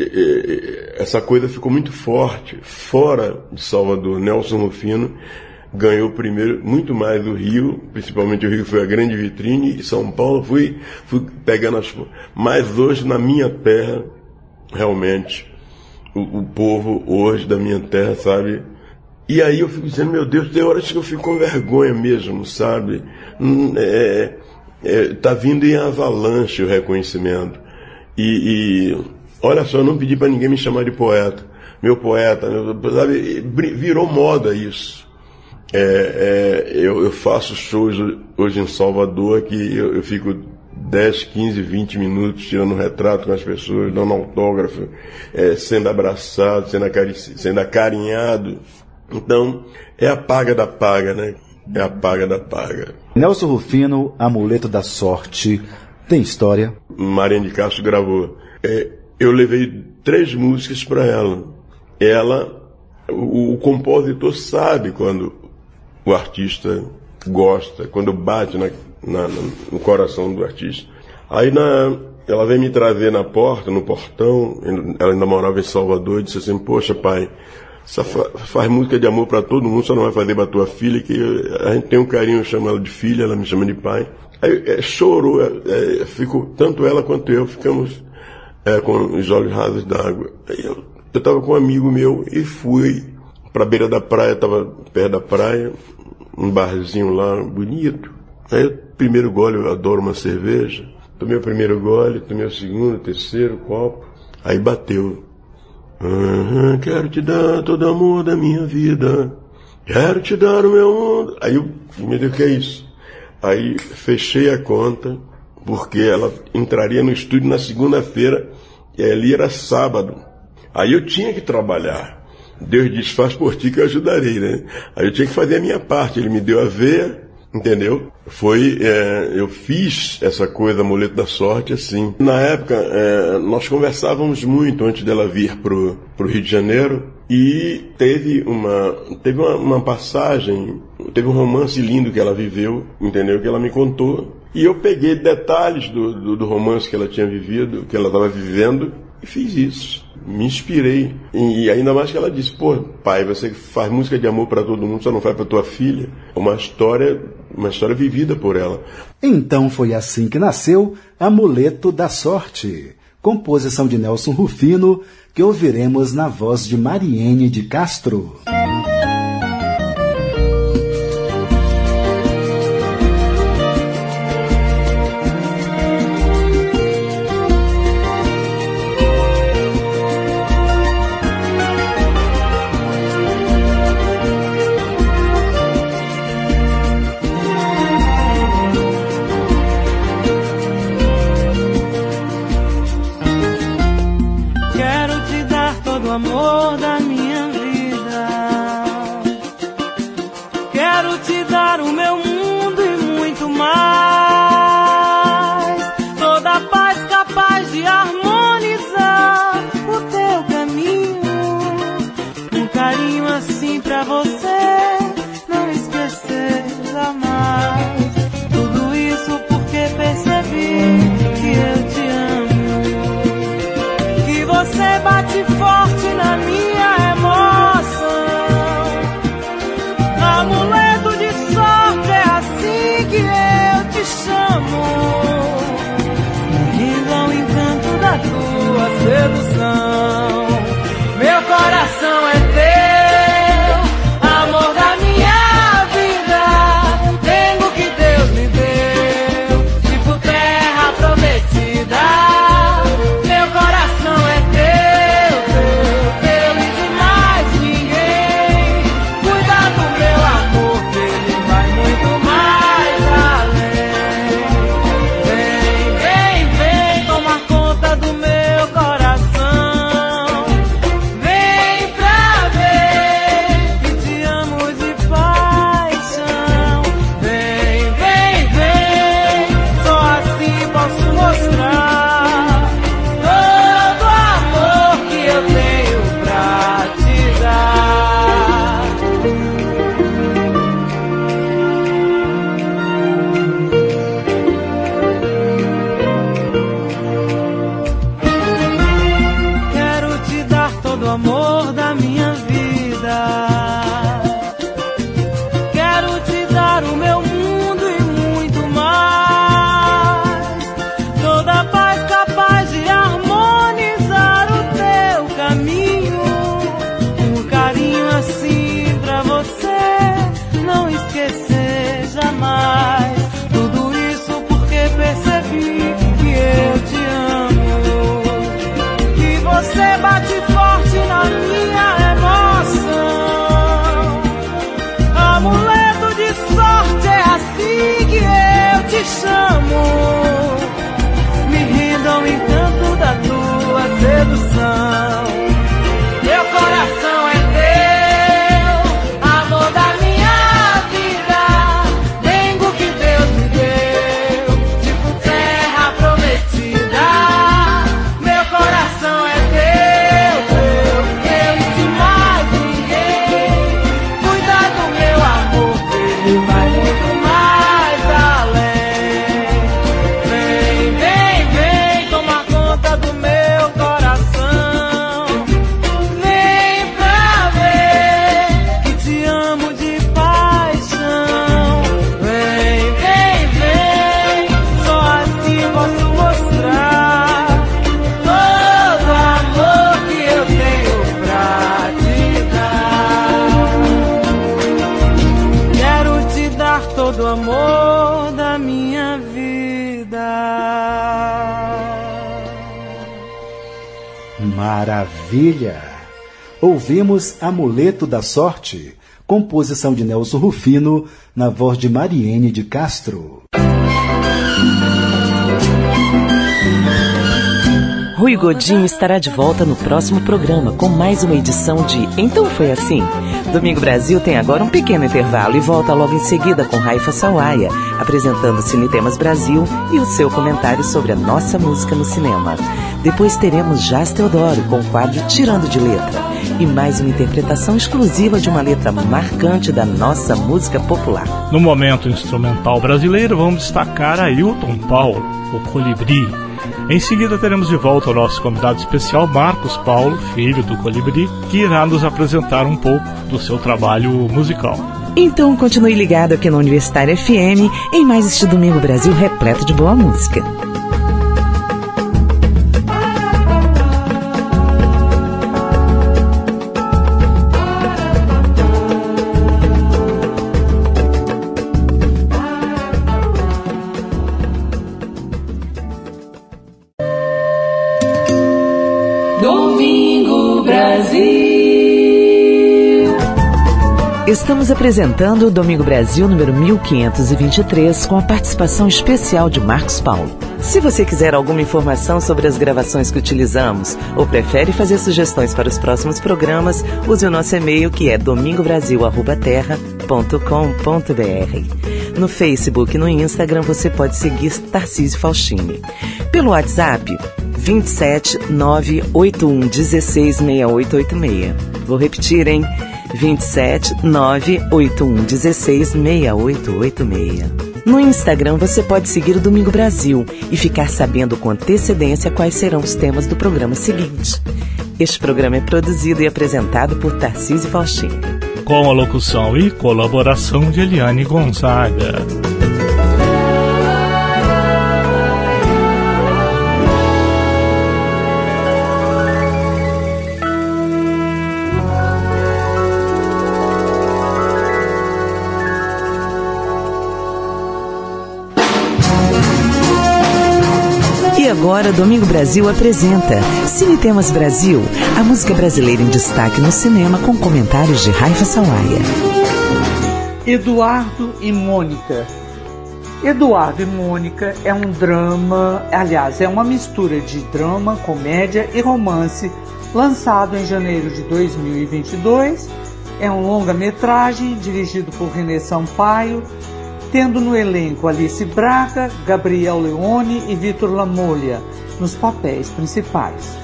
essa coisa ficou muito forte fora de Salvador. Nelson Rufino ganhou primeiro, muito mais do Rio, principalmente o Rio foi a grande vitrine, e São Paulo fui, fui pegando as... Mas hoje, na minha terra, realmente, o, o povo hoje da minha terra, sabe... E aí eu fico dizendo, meu Deus, tem horas que eu fico com vergonha mesmo, sabe? É, é, tá vindo em avalanche o reconhecimento. E, e olha só, eu não pedi para ninguém me chamar de poeta. Meu poeta, meu, sabe? Virou moda isso. É, é, eu, eu faço shows hoje em Salvador que eu, eu fico dez, quinze, vinte minutos tirando retrato com as pessoas, dando autógrafo, é, sendo abraçado, sendo, acarici- sendo acarinhado. Então, é a paga da paga, né? É a paga da paga. Nelson Rufino, Amuleto da Sorte, tem história? Mariene de Castro gravou. É, eu levei três músicas para ela. Ela, o, o compositor sabe quando o artista gosta, quando bate na, na, no coração do artista. Aí na, ela veio me trazer na porta, no portão, ela ainda morava em Salvador, e disse assim, poxa pai, Só fa- faz música de amor para todo mundo, só não vai fazer para tua filha, que a gente tem um carinho, eu chamo ela de filha, ela me chama de pai. Aí é, chorou, é, é, ficou, tanto ela quanto eu ficamos é, com os olhos rasos d'água. Aí eu estava com um amigo meu e fui para a beira da praia, estava perto da praia, um barzinho lá bonito. Aí, primeiro gole, eu adoro uma cerveja. Tomei o primeiro gole, tomei o segundo, o terceiro copo. Aí bateu. Uhum, quero te dar todo o amor da minha vida. Quero te dar o meu mundo. Aí eu me disse, o que é isso? Aí fechei a conta, porque ela entraria no estúdio na segunda-feira, e ali era sábado. Aí eu tinha que trabalhar. Deus disse, faz por ti que eu ajudarei, né? Aí eu tinha que fazer a minha parte. Ele me deu a veia, entendeu? Foi, é, eu fiz essa coisa, amuleto da sorte, assim. Na época, é, nós conversávamos muito antes dela vir pro, pro Rio de Janeiro, e teve uma, teve uma, uma passagem, teve um romance lindo que ela viveu, entendeu? Que ela me contou. E eu peguei detalhes do, do, do romance que ela tinha vivido, que ela estava vivendo, e fiz isso. Me inspirei. E ainda mais que ela disse, pô, pai, você faz música de amor para todo mundo, só não faz para tua filha. Uma história, uma história vivida por ela. Então foi assim que nasceu Amuleto da Sorte, composição de Nelson Rufino, que ouviremos na voz de Mariene de Castro. Amor da minha vida, quero te dar o meu mundo e muito mais, toda a paz capaz de harmonizar o teu caminho, um carinho assim pra você não esquecer jamais, tudo isso porque percebi que eu te amo, que você bate forte na minha emoção. Amuleto de sorte, é assim que eu te chamo. Me rindo ao encanto da tua sedução. Meu coração é teu, amor da minha vida. Tenho o que Deus me deu, tipo terra prometida. Meu coração é teu, teu, teu e de mais ninguém. Cuida do meu amor, que ele vai muito mais além. Vem, vem, vem tomar conta do meu coração. Vem pra ver que te amo de paixão. Vem, vem, vem, só assim posso mostrar todo o amor que eu tenho pra te dar. Quero te dar todo o amor da minha vida. Quero te dar o meu mundo e muito mais, toda a paz capaz de harmonizar o teu caminho, um carinho assim pra você não esquecer jamais, tudo isso porque percebi que eu te amo, que você bate forte na minha emoção. Amuleto de sorte, é assim que eu te chamo. Me rindo ao encanto da tua sedução. Meu coração é teu, amor da minha vida. Tenho o que Deus me deu, tipo terra prometida. Meu coração é teu, teu, teu e de mais ninguém. Cuida do meu amor, que ele vai muito mais além. maravilha! Ouvimos Amuleto da Sorte, composição de Nelson Rufino, na voz de Mariene de Castro. Rui Godinho estará de volta no próximo programa com mais uma edição de Então Foi Assim. Domingo Brasil tem agora um pequeno intervalo e volta logo em seguida com Raifa Sawaia, apresentando Cine Temas Brasil e o seu comentário sobre a nossa música no cinema. Depois teremos Jazz Teodoro com o quadro Tirando de Letra e mais uma interpretação exclusiva de uma letra marcante da nossa música popular. No momento instrumental brasileiro, vamos destacar Ailton Paulo, o Colibri. Em seguida teremos de volta o nosso convidado especial Marcos Paulo, filho do Colibri, que irá nos apresentar um pouco do seu trabalho musical. Então continue ligado aqui na Universitária F M em mais este Domingo Brasil repleto de boa música. Estamos apresentando o Domingo Brasil número mil quinhentos e vinte e três com a participação especial de Marcos Paulo. Se você quiser alguma informação sobre as gravações que utilizamos ou prefere fazer sugestões para os próximos programas, use o nosso e-mail que é domingo brasil arroba terra ponto com ponto b r. No Facebook e no Instagram você pode seguir Tarcísio Faustini. Pelo WhatsApp vinte e sete nove oito um um seis seis oito oito seis. Vou repetir, hein? vinte e sete nove oito um um seis seis oito oito seis. No Instagram você pode seguir o Domingo Brasil e ficar sabendo com antecedência quais serão os temas do programa seguinte. Este programa é produzido e apresentado por Tarcísio Faustini, com a locução e colaboração de Eliane Gonzaga. Agora, Domingo Brasil apresenta Cine Temas Brasil, a música brasileira em destaque no cinema, com comentários de Raifa Sawaia. Eduardo e Mônica. Eduardo e Mônica é um drama, aliás, é uma mistura de drama, comédia e romance, lançado em janeiro de dois mil e vinte e dois. É um longa-metragem dirigido por René Sampaio, tendo no elenco Alice Braga, Gabriel Leone e Vitor Lamolha nos papéis principais.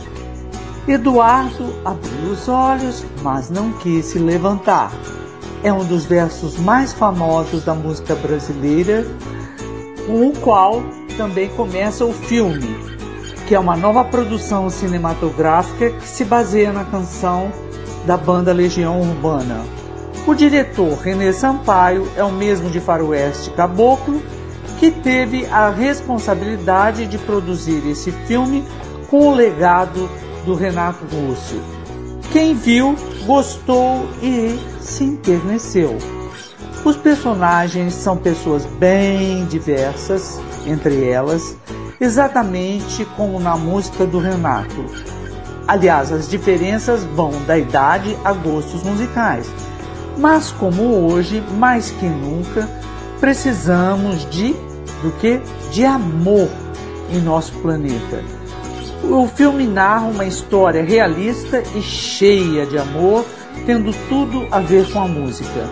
Eduardo abriu os olhos, mas não quis se levantar. É um dos versos mais famosos da música brasileira, com o qual também começa o filme, que é uma nova produção cinematográfica que se baseia na canção da banda Legião Urbana. O diretor René Sampaio é o mesmo de Faroeste Caboclo, que teve a responsabilidade de produzir esse filme com o legado do Renato Russo. Quem viu, gostou e se enterneceu. Os personagens são pessoas bem diversas, entre elas, exatamente como na música do Renato. Aliás, as diferenças vão da idade a gostos musicais. Mas como hoje, mais que nunca, precisamos de, do que? De amor em nosso planeta. O filme narra uma história realista e cheia de amor, tendo tudo a ver com a música.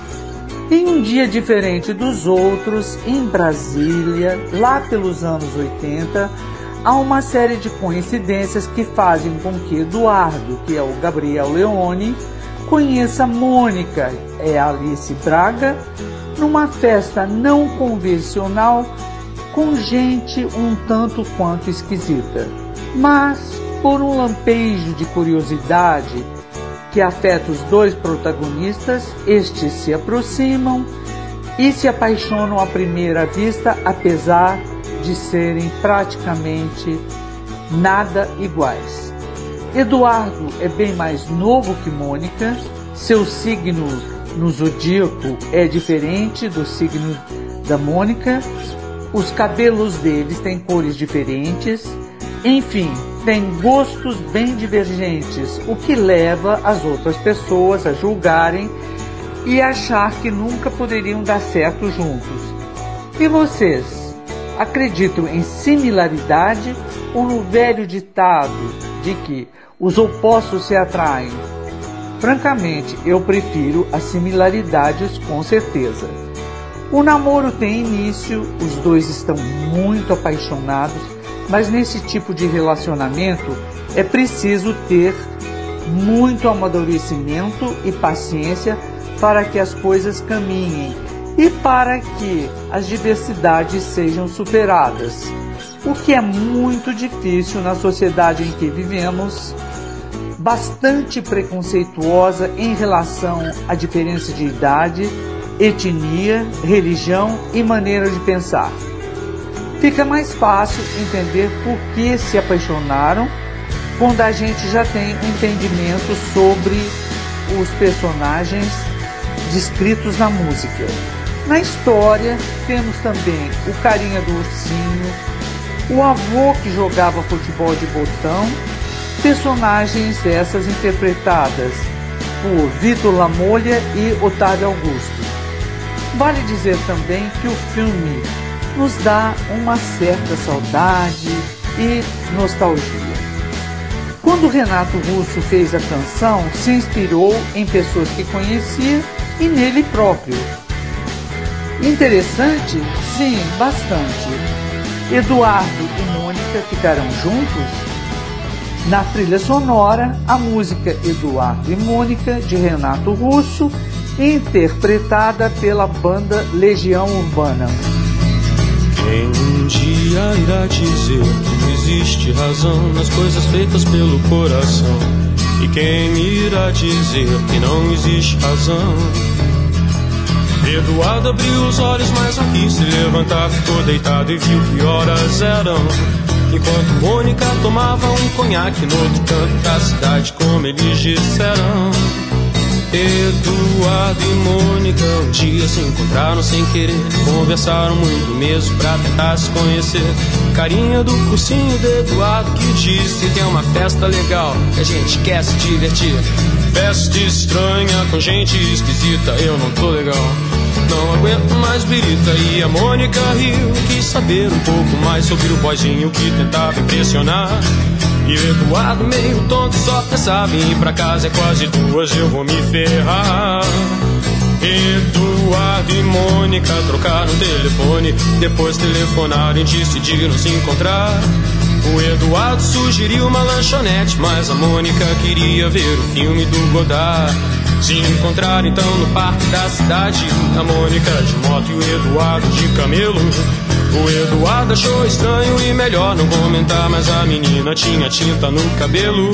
Em um dia diferente dos outros, em Brasília, lá pelos anos oitenta, há uma série de coincidências que fazem com que Eduardo, que é o Gabriel Leone, conheça Mônica, é Alice Braga, numa festa não convencional com gente um tanto quanto esquisita. Mas, por um lampejo de curiosidade que afeta os dois protagonistas, estes se aproximam e se apaixonam à primeira vista, apesar de serem praticamente nada iguais. Eduardo é bem mais novo que Mônica, seu signo no zodíaco é diferente do signo da Mônica, os cabelos deles têm cores diferentes, enfim, têm gostos bem divergentes, o que leva as outras pessoas a julgarem e achar que nunca poderiam dar certo juntos. E vocês, acreditam em similaridade ou no velho ditado de que os opostos se atraem? Francamente, eu prefiro as similaridades, com certeza. O namoro tem início, os dois estão muito apaixonados, mas nesse tipo de relacionamento é preciso ter muito amadurecimento e paciência para que as coisas caminhem e para que as diversidades sejam superadas, o que é muito difícil na sociedade em que vivemos, bastante preconceituosa em relação à diferença de idade, etnia, religião e maneira de pensar. Fica mais fácil entender por que se apaixonaram quando a gente já tem um entendimento sobre os personagens descritos na música. Na história, temos também o carinha do ursinho, o avô que jogava futebol de botão, personagens essas interpretadas por Vitor Lamolla e Otávio Augusto. Vale dizer também que o filme nos dá uma certa saudade e nostalgia. Quando Renato Russo fez a canção, se inspirou em pessoas que conhecia e nele próprio. Interessante? Sim, bastante. Eduardo e Mônica ficaram juntos? Na trilha sonora, a música Eduardo e Mônica, de Renato Russo, interpretada pela banda Legião Urbana. Quem um dia irá dizer que não existe razão nas coisas feitas pelo coração? E quem irá dizer que não existe razão? Eduardo abriu os olhos, mas não quis se levantar. Ficou deitado e viu que horas eram, enquanto Mônica tomava um conhaque no outro canto da cidade, como eles disseram. Eduardo e Mônica um dia se encontraram sem querer, conversaram muito mesmo pra tentar se conhecer. Carinha do cursinho de Eduardo que disse que é uma festa legal, que a gente quer se divertir. Festa estranha com gente esquisita, eu não tô legal, não aguento mais birita. E a Mônica riu, quis saber um pouco mais sobre o boyzinho que tentava impressionar. E o Eduardo meio tonto só pensava em ir pra casa, é quase duas, eu vou me ferrar. Eduardo e Mônica trocaram telefone, depois telefonaram e decidiram se encontrar. O Eduardo sugeriu uma lanchonete, mas a Mônica queria ver o filme do Godard. Se encontraram então no parque da cidade, a Mônica de moto e o Eduardo de camelo. O Eduardo achou estranho e melhor não comentar, mas a menina tinha tinta no cabelo.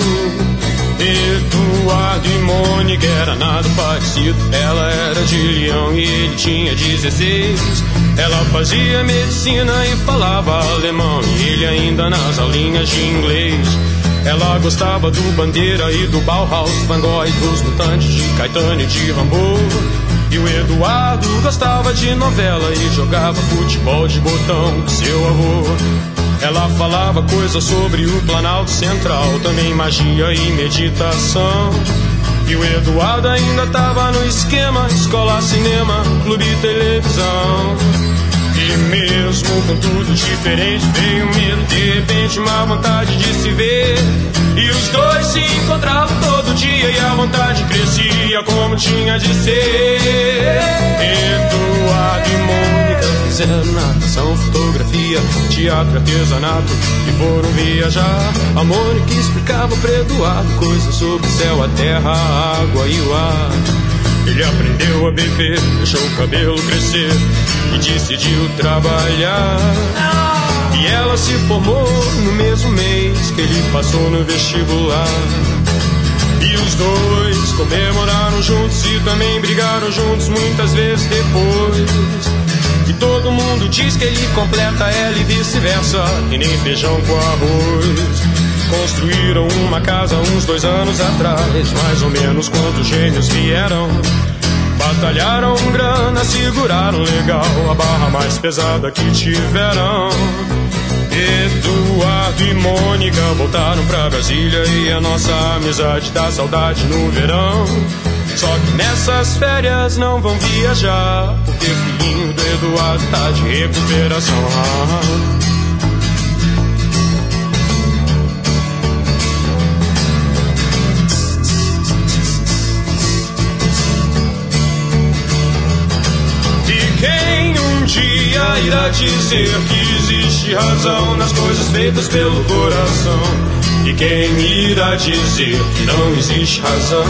Eduardo e Mônica era nada parecido, ela era de Leão e ele tinha dezesseis. Ela fazia medicina e falava alemão, e ele ainda nas aulinhas de inglês. Ela gostava do Bandeira e do Bauhaus, Van Gogh e dos Mutantes, de Caetano e de Rambo. E o Eduardo gostava de novela e jogava futebol de botão com seu avô. Ela falava coisas sobre o Planalto Central, também magia e meditação. E o Eduardo ainda tava no esquema, escola, cinema, clube e televisão. E mesmo com tudo diferente, veio medo, de repente uma vontade de se ver. E os dois se encontravam todo dia e a vontade crescia como tinha de ser. Eduardo e Mônica fizeram natação, fotografia, teatro, artesanato e foram viajar. A Mônica explicava para Eduardo coisas sobre o céu, a terra, a água e o ar. Ele aprendeu a beber, deixou o cabelo crescer e decidiu trabalhar. E ela se formou no mesmo mês que ele passou no vestibular. E os dois comemoraram juntos e também brigaram juntos muitas vezes depois. E todo mundo diz que ele completa ela e vice-versa, e nem feijão com arroz. Construíram uma casa uns dois anos atrás, mais ou menos quando os gêmeos vieram. Batalharam grana, seguraram legal a barra mais pesada que tiveram. Eduardo Eduardo e Mônica voltaram pra Brasília e a nossa amizade dá saudade no verão. Só que nessas férias não vão viajar, porque o filhinho do Eduardo tá de recuperação. E quem um dia irá dizer que existe razão nas coisas feitas pelo coração? E quem irá dizer que não existe razão?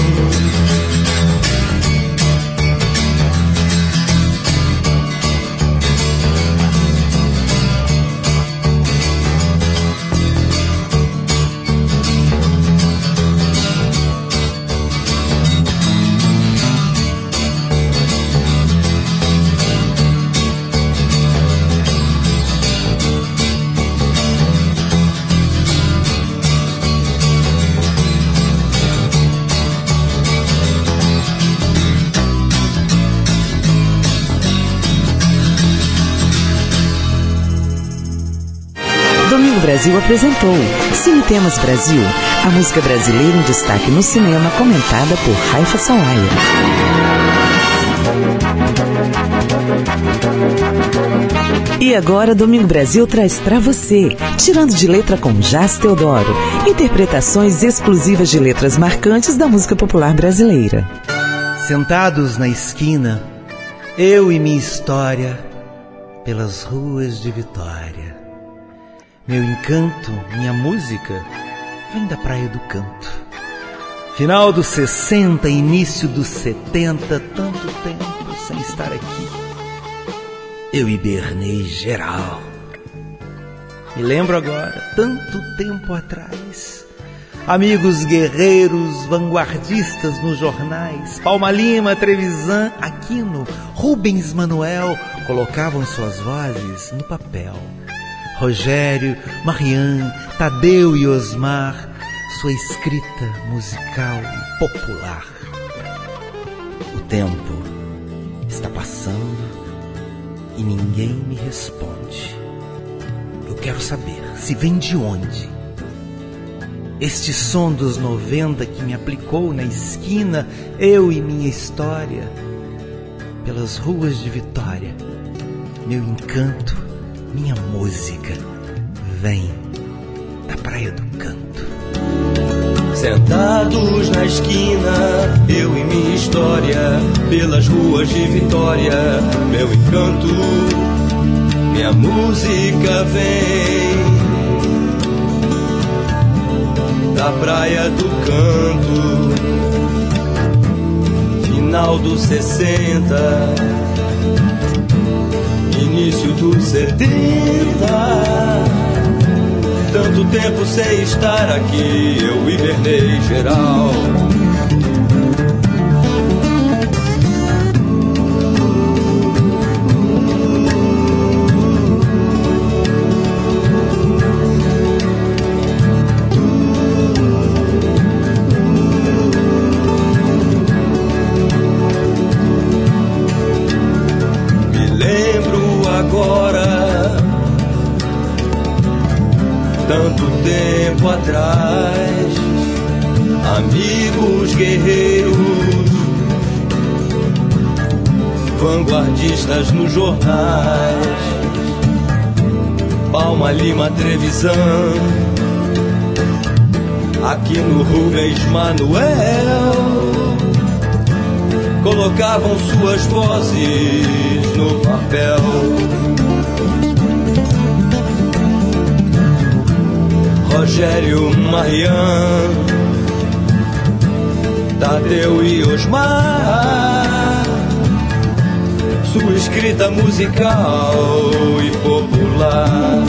Brasil apresentou Cine Temas Brasil, a música brasileira em destaque no cinema, comentada por Raifa Salaya. E agora Domingo Brasil traz pra você Tirando de Letra com Jazz Teodoro, interpretações exclusivas de letras marcantes da música popular brasileira. Sentados na esquina, eu e minha história, pelas ruas de Vitória. Meu encanto, minha música, vem da Praia do Canto. Final dos sessenta, início dos setenta, tanto tempo sem estar aqui. Eu hibernei geral. Me lembro agora, tanto tempo atrás. Amigos guerreiros, vanguardistas nos jornais, Palma Lima, Trevisan, Aquino, Rubens Manuel, colocavam suas vozes no papel. Rogério, Marian, Tadeu e Osmar, sua escrita musical e popular. O tempo está passando e ninguém me responde. Eu quero saber se vem de onde. Este som dos noventa que me aplicou na esquina, eu e minha história, pelas ruas de Vitória, meu encanto, minha música vem da Praia do Canto. Sentados na esquina, eu e minha história, pelas ruas de Vitória, meu encanto, minha música vem da Praia do Canto. Final dos sessenta, início dos setenta, tanto tempo sem estar aqui, eu hibernei geral. Tanto tempo atrás, amigos guerreiros, vanguardistas nos jornais, Palma Lima, Trevisan, aqui no Rubens Manuel, colocavam suas vozes no papel. Rogério, Marian, Tadeu e Osmar, sua escrita musical e popular.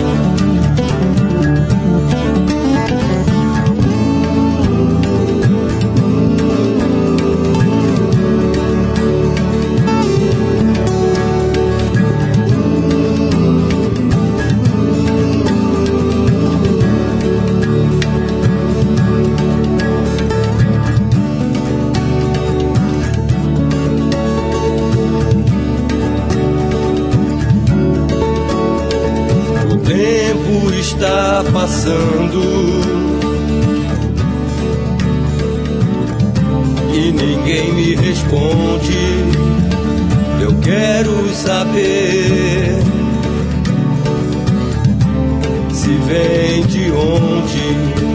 está passando e ninguém me responde. Eu quero saber se vem de onde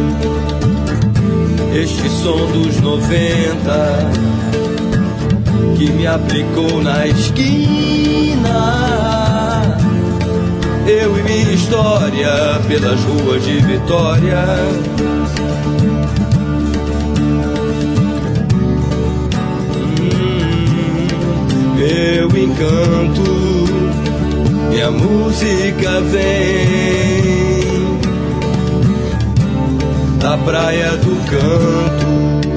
este som dos noventa que me aplicou na esquina. Eu e minha história pelas ruas de Vitória. Hum, meu encanto, minha música vem da praia do Canto.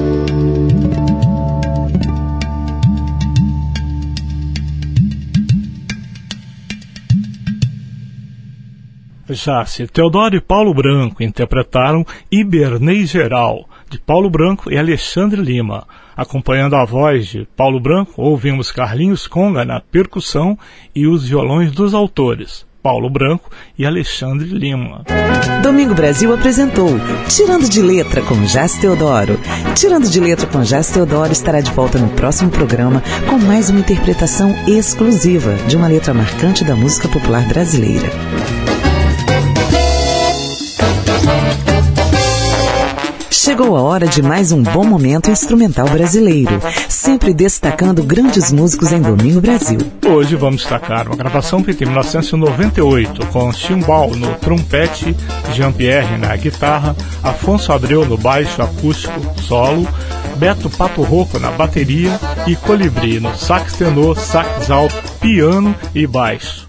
Já-se Teodoro e Paulo Branco interpretaram Hibernei Geral, de Paulo Branco e Alexandre Lima. Acompanhando a voz de Paulo Branco, ouvimos Carlinhos Conga na percussão e os violões dos autores, Paulo Branco e Alexandre Lima. Domingo Brasil apresentou Tirando de Letra com Jáss Teodoro. Tirando de Letra com Jáss Teodoro estará de volta no próximo programa com mais uma interpretação exclusiva de uma letra marcante da música popular brasileira. Chegou a hora de mais um bom momento instrumental brasileiro, sempre destacando grandes músicos em Domingo Brasil. Hoje vamos destacar uma gravação feita em mil novecentos e noventa e oito com Chimbal no trompete, Jean-Pierre na guitarra, Afonso Abreu no baixo acústico solo, Beto Pato Rocco na bateria e Colibri no sax tenor, sax alto, piano e baixo.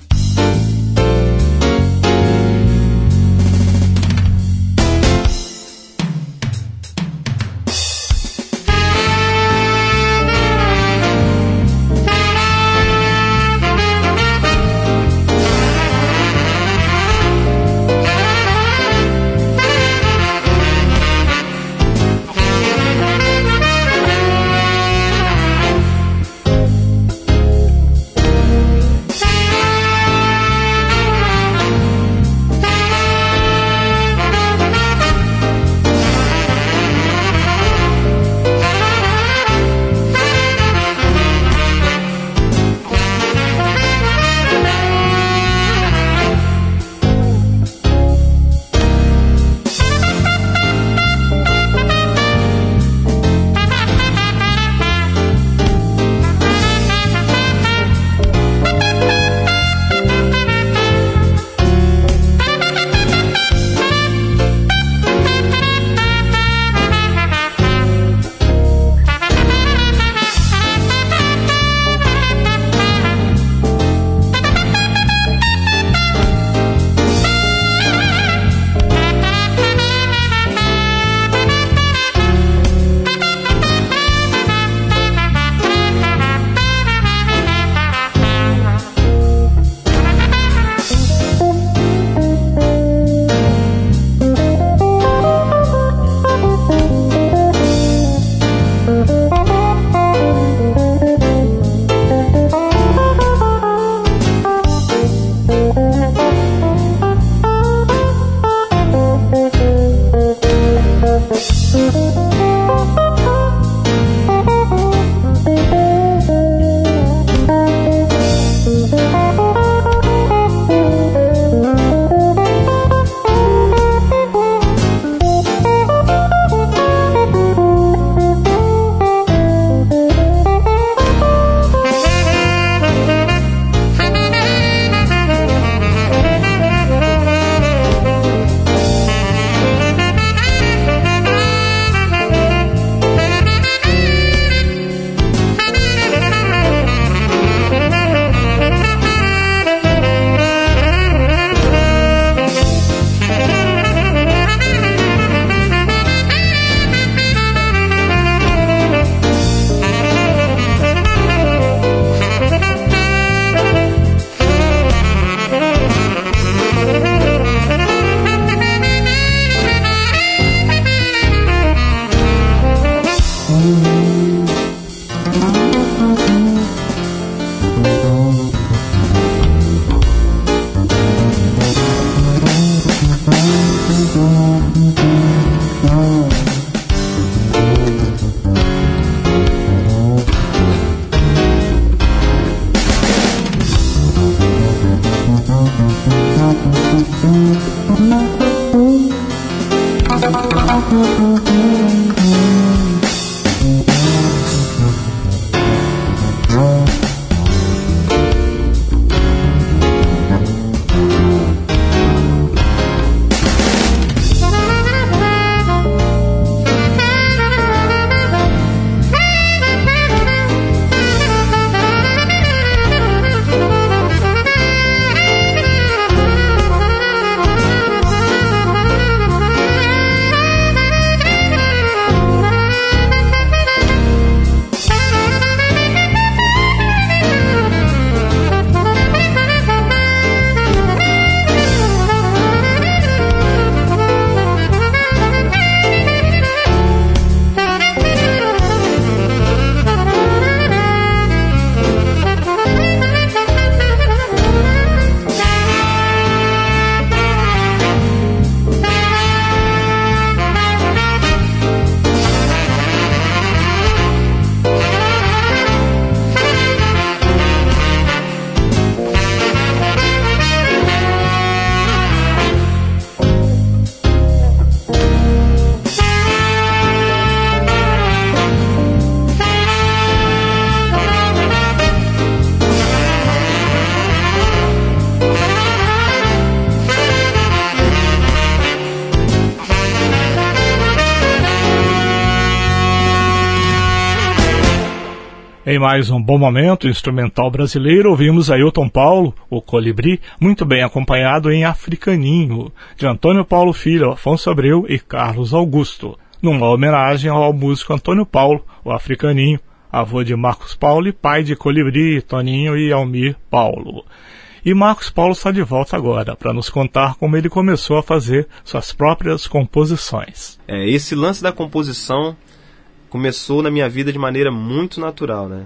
Em mais um bom momento instrumental brasileiro, ouvimos Ailton Paulo, o Colibri, muito bem acompanhado em Africaninho, de Antônio Paulo Filho, Afonso Abreu e Carlos Augusto, numa homenagem ao músico Antônio Paulo, o Africaninho, avô de Marcos Paulo e pai de Colibri, Toninho e Almir Paulo. E Marcos Paulo está de volta agora, para nos contar como ele começou a fazer suas próprias composições. É, esse lance da composição começou na minha vida de maneira muito natural, né?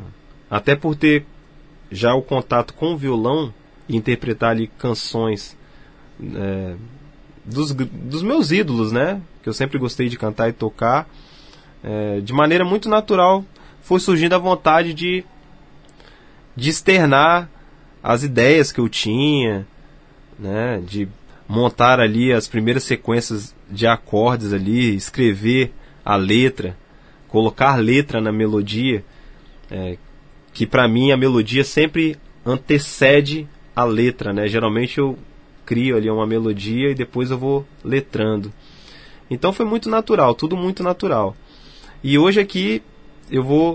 Até por ter já o contato com o violão e interpretar ali canções é, dos, dos meus ídolos, né? Que eu sempre gostei de cantar e tocar. É, de maneira muito natural foi surgindo a vontade de, de externar as ideias que eu tinha, né? De montar ali as primeiras sequências de acordes ali, escrever a letra, colocar letra na melodia, é, que para mim a melodia sempre antecede a letra, né? Geralmente eu crio ali uma melodia e depois eu vou letrando. Então foi muito natural, tudo muito natural. E hoje aqui eu vou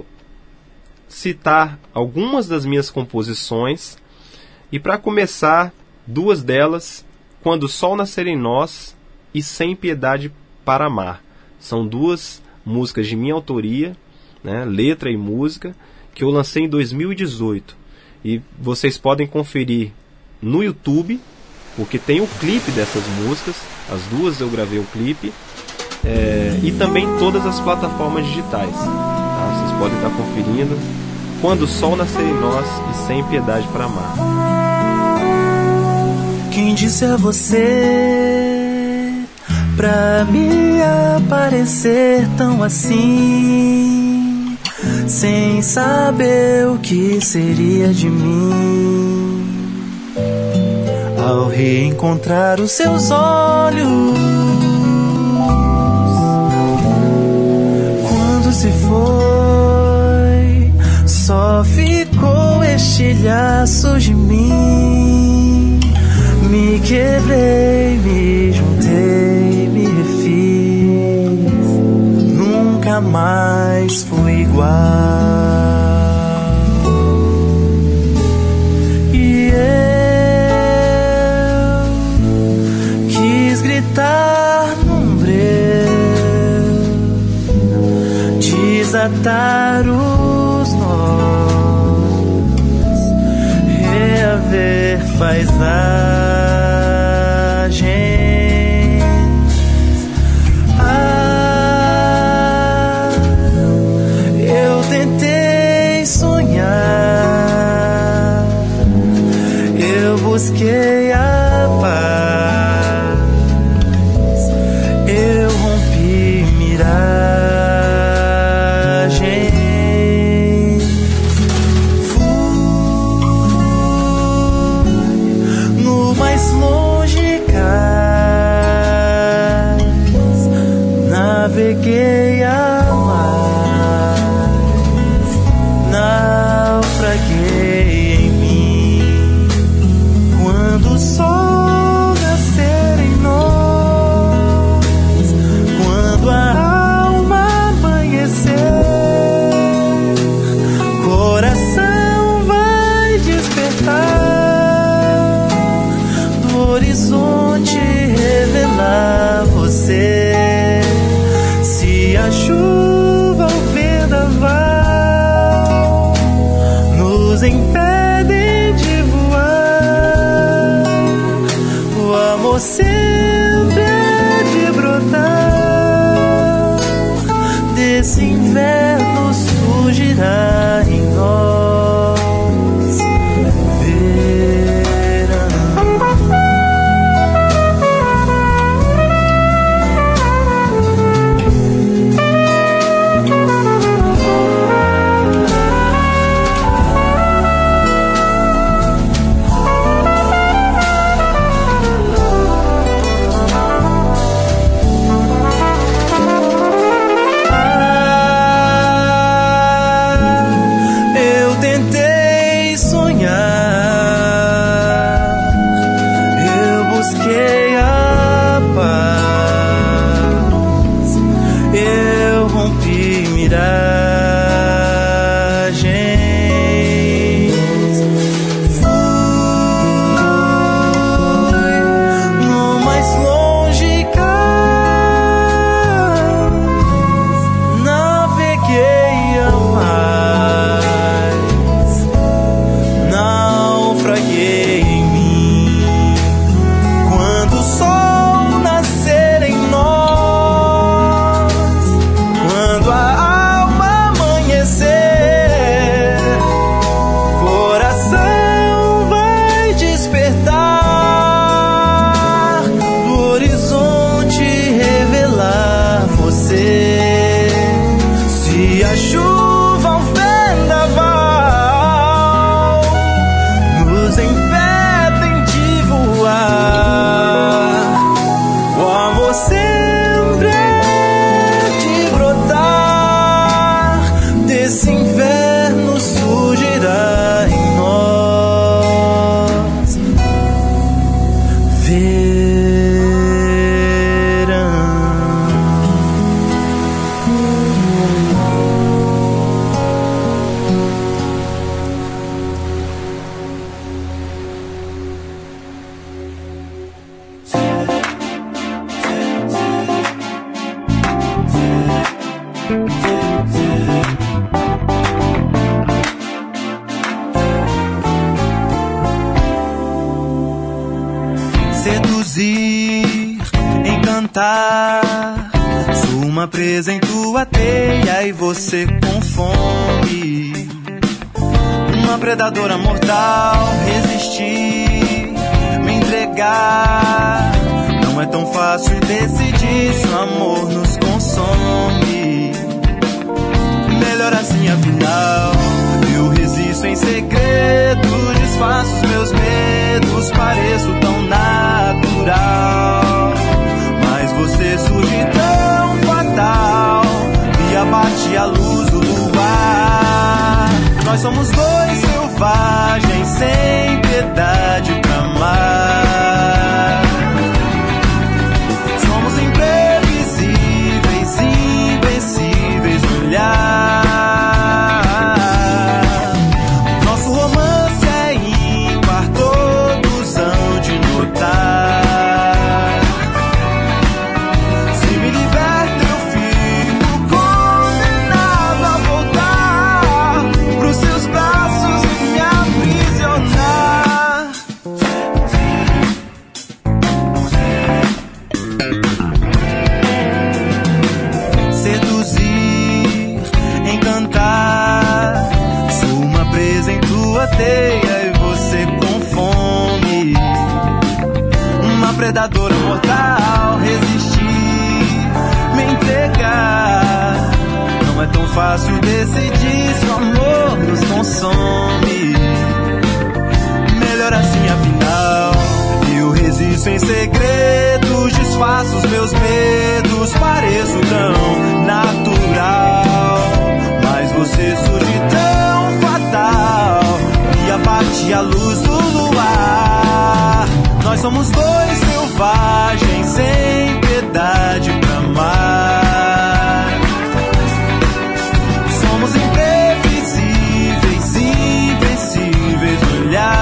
citar algumas das minhas composições, e para começar, duas delas, Quando o Sol Nascer em Nós e Sem Piedade para Amar. São duas músicas de minha autoria, né, letra e música, que eu lancei em dois mil e dezoito. E vocês podem conferir no YouTube, porque tem o clipe dessas músicas, as duas eu gravei o clipe, é, e também em todas as plataformas digitais. Tá? Vocês podem estar conferindo. Quando o Sol Nascer em Nós e Sem Piedade para Amar. Quem disse a você pra me aparecer tão assim, sem saber o que seria de mim, ao reencontrar os seus olhos, quando se foi, só ficou estilhaços de mim. Me quebrei, me juntei, me refiz, nunca mais fui igual. E eu quis gritar num breu, desatar os nós, reaver paisagens. Ah, eu tentei sonhar, eu busquei a paz, eu rompi miragens, fui no naveguei a mais, naufraguei em mim. Quando o sol nascer em nós, quando a alma amanhecer, coração vai despertar do horizonte, revelar você. Se a chuva ou vendaval nos impedem de voar, o amor sempre há de brotar. Desse inverno surgirá em nós verão. Seduzir, encantar, sou uma presa em tua teia e você com fome. Uma predadora mortal, resistir, me entregar. Não é tão fácil decidir se o amor nos consome. Melhor assim afinal, eu resisto em segredo, desfaço os meus medos, pareço tão natural. Mas você surge tão fatal e abate a luz do luar. Nós somos dois selvagens sem piedade pra amar. Somos imprevisíveis, invencíveis no olhar. Nosso romance é ímpar, todos hão de notar. Se me liberta eu fico condenado a voltar pros seus braços e me aprisionar. Seduzir, encantar, sou uma presa em tua teia e você com fome. Uma predadora mortal, resistir, me entregar. Não é tão fácil decidir se o amor nos consome. Melhor assim afinal, eu resisto em segredos, desfaço os meus medos, segredos pareço tão natural, mas você surge tão fatal e abate a luz do luar. Nós somos dois selvagens sem piedade pra amar. Somos imprevisíveis, invencíveis no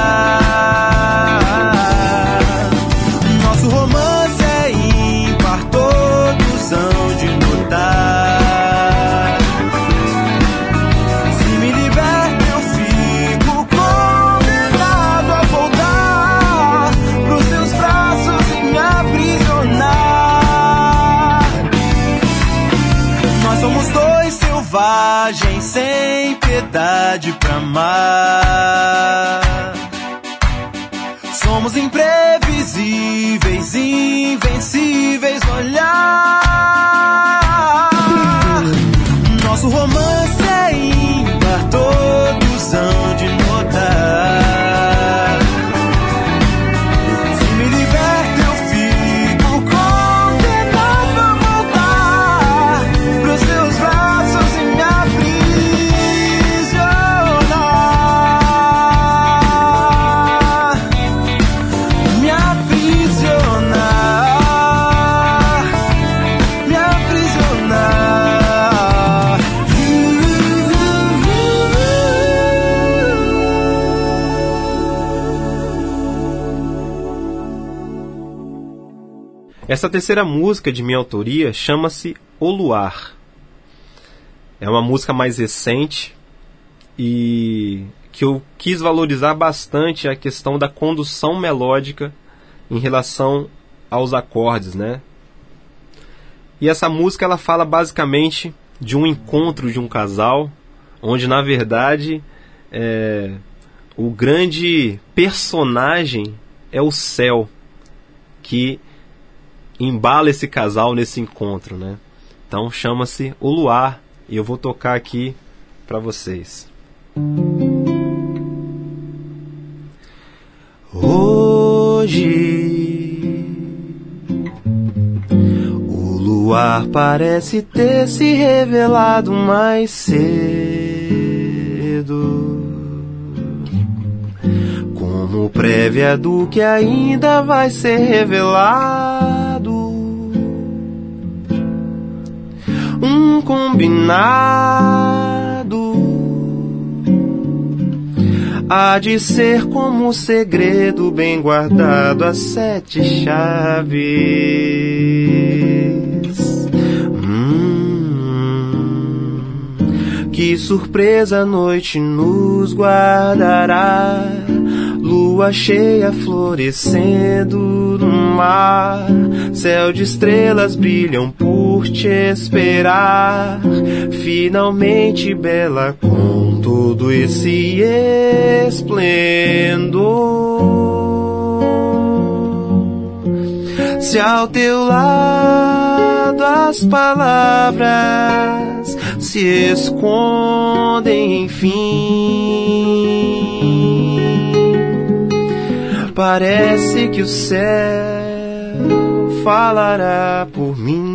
olhar. Nosso romance é ímpar, todos hão de notar. Se me liberta eu fico condenado a voltar pros seus braços e me aprisionar. Nós somos dois selvagens sem piedade pra amar. Somos imprevisíveis, invencíveis no olhar. Nosso romance é ímpar, todos hão de notar. Se me liberta eu fico condenado a voltar pros seus braços e me aprisionar. Me aprisionar, me aprisionar. Essa terceira música de minha autoria chama-se O Luar. É uma música mais recente e que eu quis valorizar bastante a questão da condução melódica em relação aos acordes, né? E essa música ela fala basicamente de um encontro de um casal, onde na verdade é, o grande personagem é o céu que embala esse casal nesse encontro, né? Então chama-se O Luar e eu vou tocar aqui para vocês. Hoje o luar parece ter se revelado mais cedo, como prévia do que ainda vai ser revelado. Um combinado há de ser como um segredo bem guardado a sete chaves. Hum, que surpresa a noite nos guardará, lua cheia florescendo no mar, céu de estrelas brilham por te esperar, finalmente bela com todo esse esplendor. Se ao teu lado as palavras se escondem, enfim, parece que o céu falará por mim.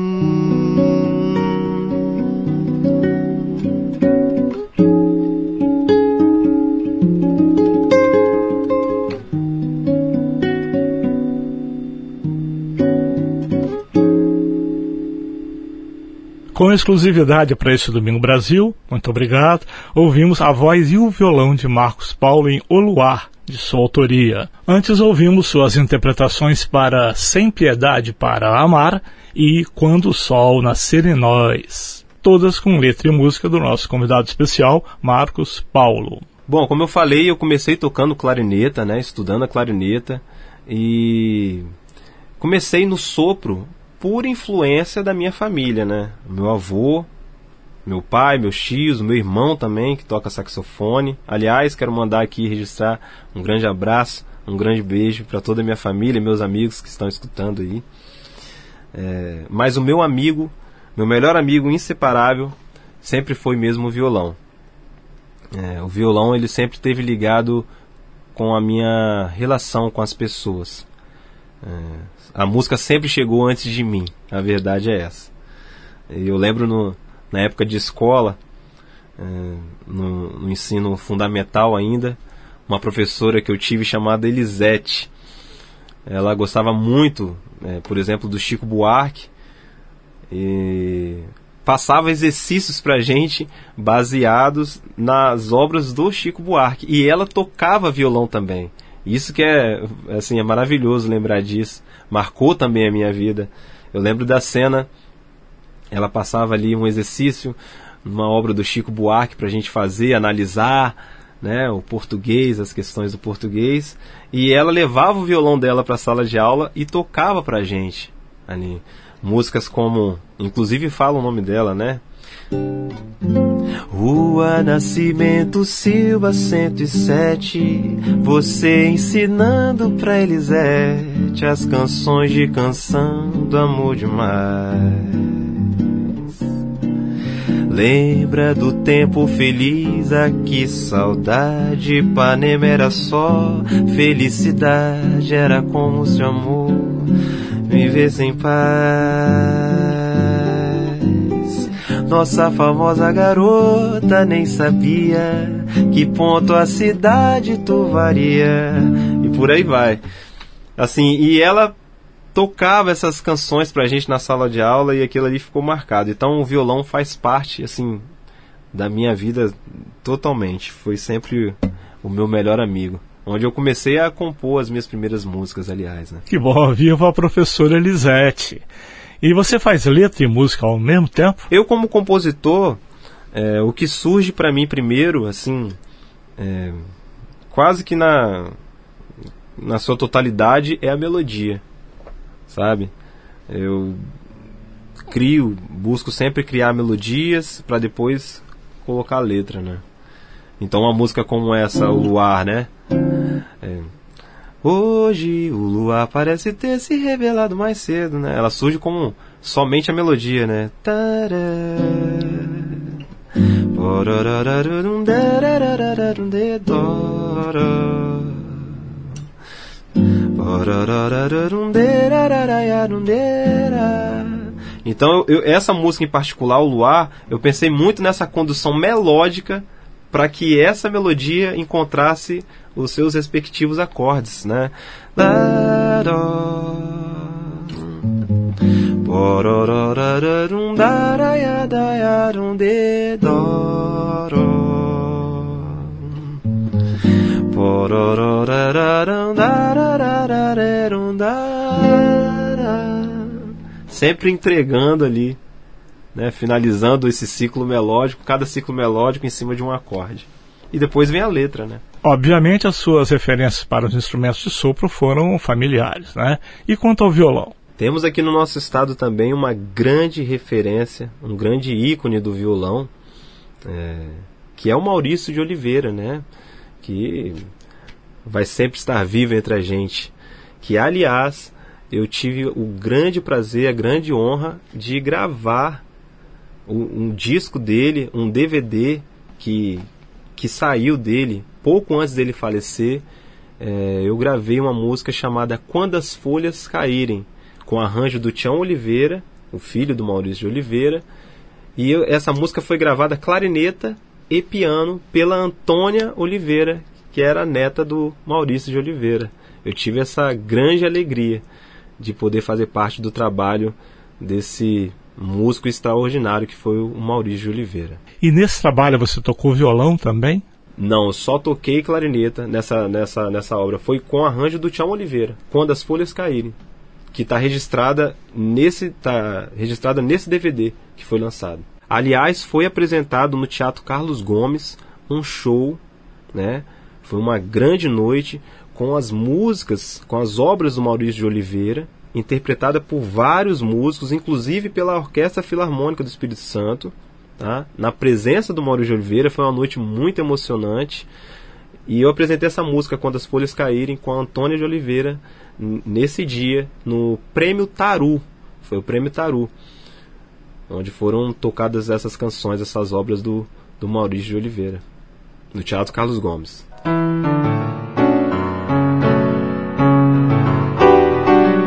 Com exclusividade para esse Domingo Brasil, muito obrigado, ouvimos a voz e o violão de Marcos Paulo em O Luar, de sua autoria. Antes ouvimos suas interpretações para Sem Piedade para Amar e Quando o Sol Nascer em Nós, todas com letra e música do nosso convidado especial, Marcos Paulo. Bom, como eu falei, eu comecei tocando clarineta, né, estudando a clarineta, e comecei no sopro por influência da minha família, né? Meu avô, meu pai, meus tios, meu irmão também, que toca saxofone. Aliás, quero mandar aqui registrar um grande abraço, um grande beijo para toda a minha família e meus amigos que estão escutando aí. É, mas o meu amigo, meu melhor amigo inseparável, sempre foi mesmo o violão. É, o violão ele sempre esteve ligado com a minha relação com as pessoas. É, a música sempre chegou antes de mim, a verdade é essa. Eu lembro no, na época de escola, é, no, no ensino fundamental ainda, uma professora que eu tive chamada Elisete. Ela gostava muito, é, por exemplo, do Chico Buarque, e passava exercícios pra gente baseados nas obras do Chico Buarque. E ela tocava violão também. Isso que é, assim, é maravilhoso lembrar disso. Marcou também a minha vida. Eu lembro da cena, ela passava ali um exercício, uma obra do Chico Buarque pra gente fazer, analisar, né, o português, as questões do português. E ela levava o violão dela pra sala de aula e tocava pra gente ali. Músicas como, inclusive fala o nome dela, né? Rua Nascimento Silva cento e sete, você ensinando pra Elisete as canções de canção do amor demais. Lembra do tempo feliz, ah, que saudade, Ipanema era só felicidade, era como se o amor vivesse em paz. Nossa famosa garota nem sabia que ponto a cidade tu varia. E por aí vai. Assim, e ela tocava essas canções pra gente na sala de aula e aquilo ali ficou marcado. Então o violão faz parte, assim, da minha vida totalmente. Foi sempre o meu melhor amigo. Onde eu comecei a compor as minhas primeiras músicas, aliás, né? Que bom, viva a professora Elisete. E você faz letra e música ao mesmo tempo? Eu, como compositor, é, o que surge pra mim primeiro, assim, é, quase que na, na sua totalidade, é a melodia, sabe? Eu crio, busco sempre criar melodias pra depois colocar a letra, né? Então uma música como essa, o Luar, né? É, hoje o luar parece ter se revelado mais cedo, né? Ela surge como somente a melodia, né? Então eu, essa música em particular, o Luar, eu pensei muito nessa condução melódica para que essa melodia encontrasse os seus respectivos acordes, né? Sempre entregando ali, né, finalizando esse ciclo melódico, cada ciclo melódico em cima de um acorde. E depois vem a letra, né? Obviamente as suas referências para os instrumentos de sopro foram familiares, né? E quanto ao violão? Temos aqui no nosso estado também uma grande referência, um grande ícone do violão, é, que é o Maurício de Oliveira, né? Que vai sempre estar vivo entre a gente. Que, aliás, eu tive o grande prazer, a grande honra de gravar um, um disco dele, um D V D que, que saiu dele pouco antes dele falecer. É, eu gravei uma música chamada Quando as Folhas Caírem, com arranjo do Tião Oliveira, o filho do Maurício de Oliveira. E eu, essa música foi gravada clarineta e piano pela Antônia Oliveira, que era a neta do Maurício de Oliveira. Eu tive essa grande alegria de poder fazer parte do trabalho desse músico extraordinário que foi o Maurício de Oliveira. E nesse trabalho você tocou violão também? Não, eu só toquei clarineta nessa, nessa, nessa obra. Foi com arranjo do Tião Oliveira, Quando as Folhas Caírem, que está registrada nesse, tá registrada nesse D V D que foi lançado. Aliás, foi apresentado no Teatro Carlos Gomes um show, né? Foi uma grande noite com as músicas, com as obras do Maurício de Oliveira, interpretada por vários músicos, inclusive pela Orquestra Filarmônica do Espírito Santo, tá? Na presença do Maurício de Oliveira. Foi uma noite muito emocionante. E eu apresentei essa música, Quando as Folhas Caírem, com a Antônia de Oliveira, nesse dia, no Prêmio Taru. Foi o Prêmio Taru, onde foram tocadas essas canções, essas obras do, do Maurício de Oliveira, no Teatro Carlos Gomes.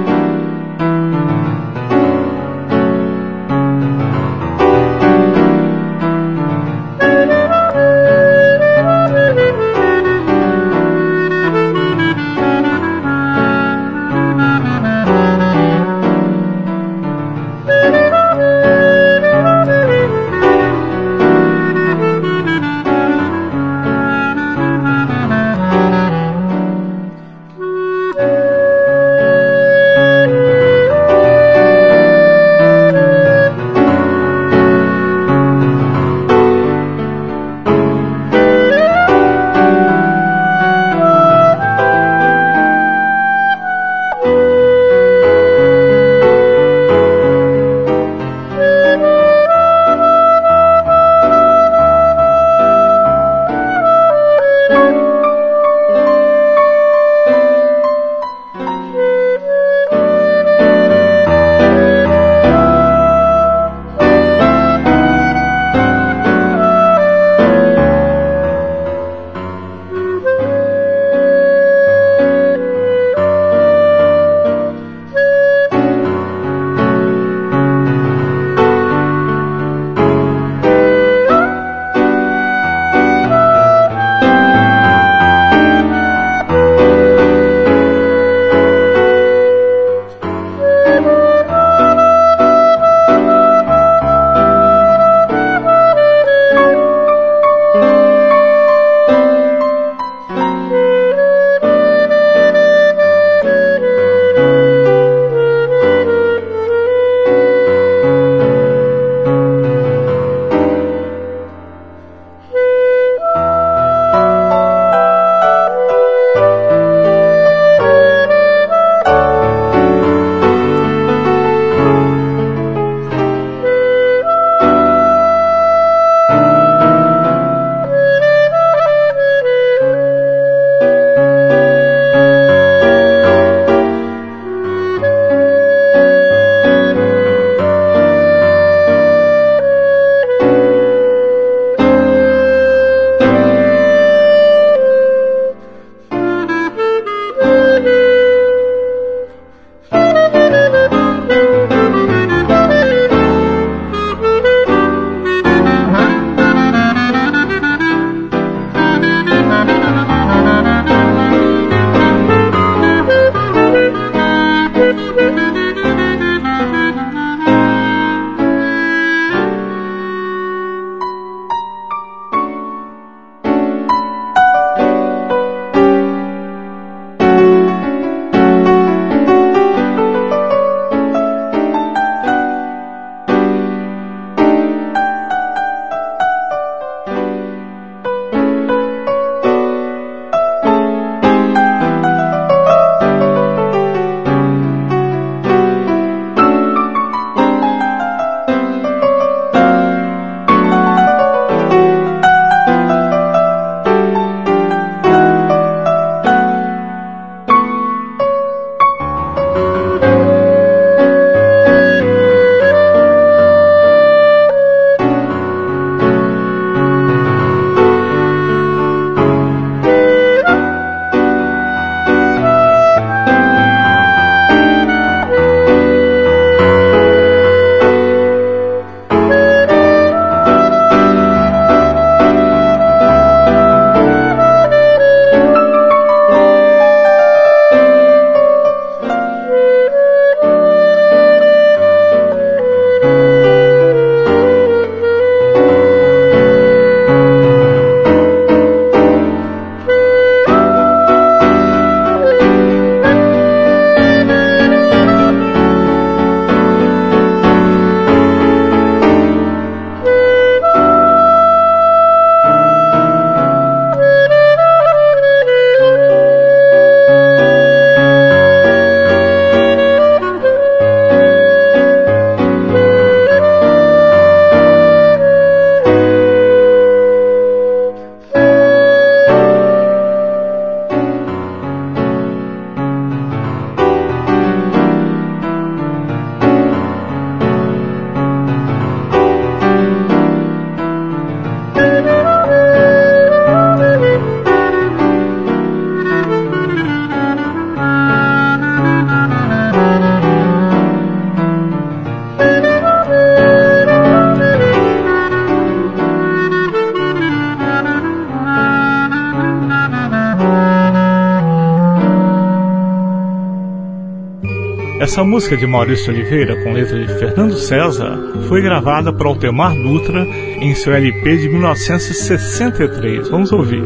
Essa música de Maurício Oliveira, com letra de Fernando César, foi gravada por Altemar Dutra em seu L P de mil novecentos e sessenta e três. Vamos ouvir.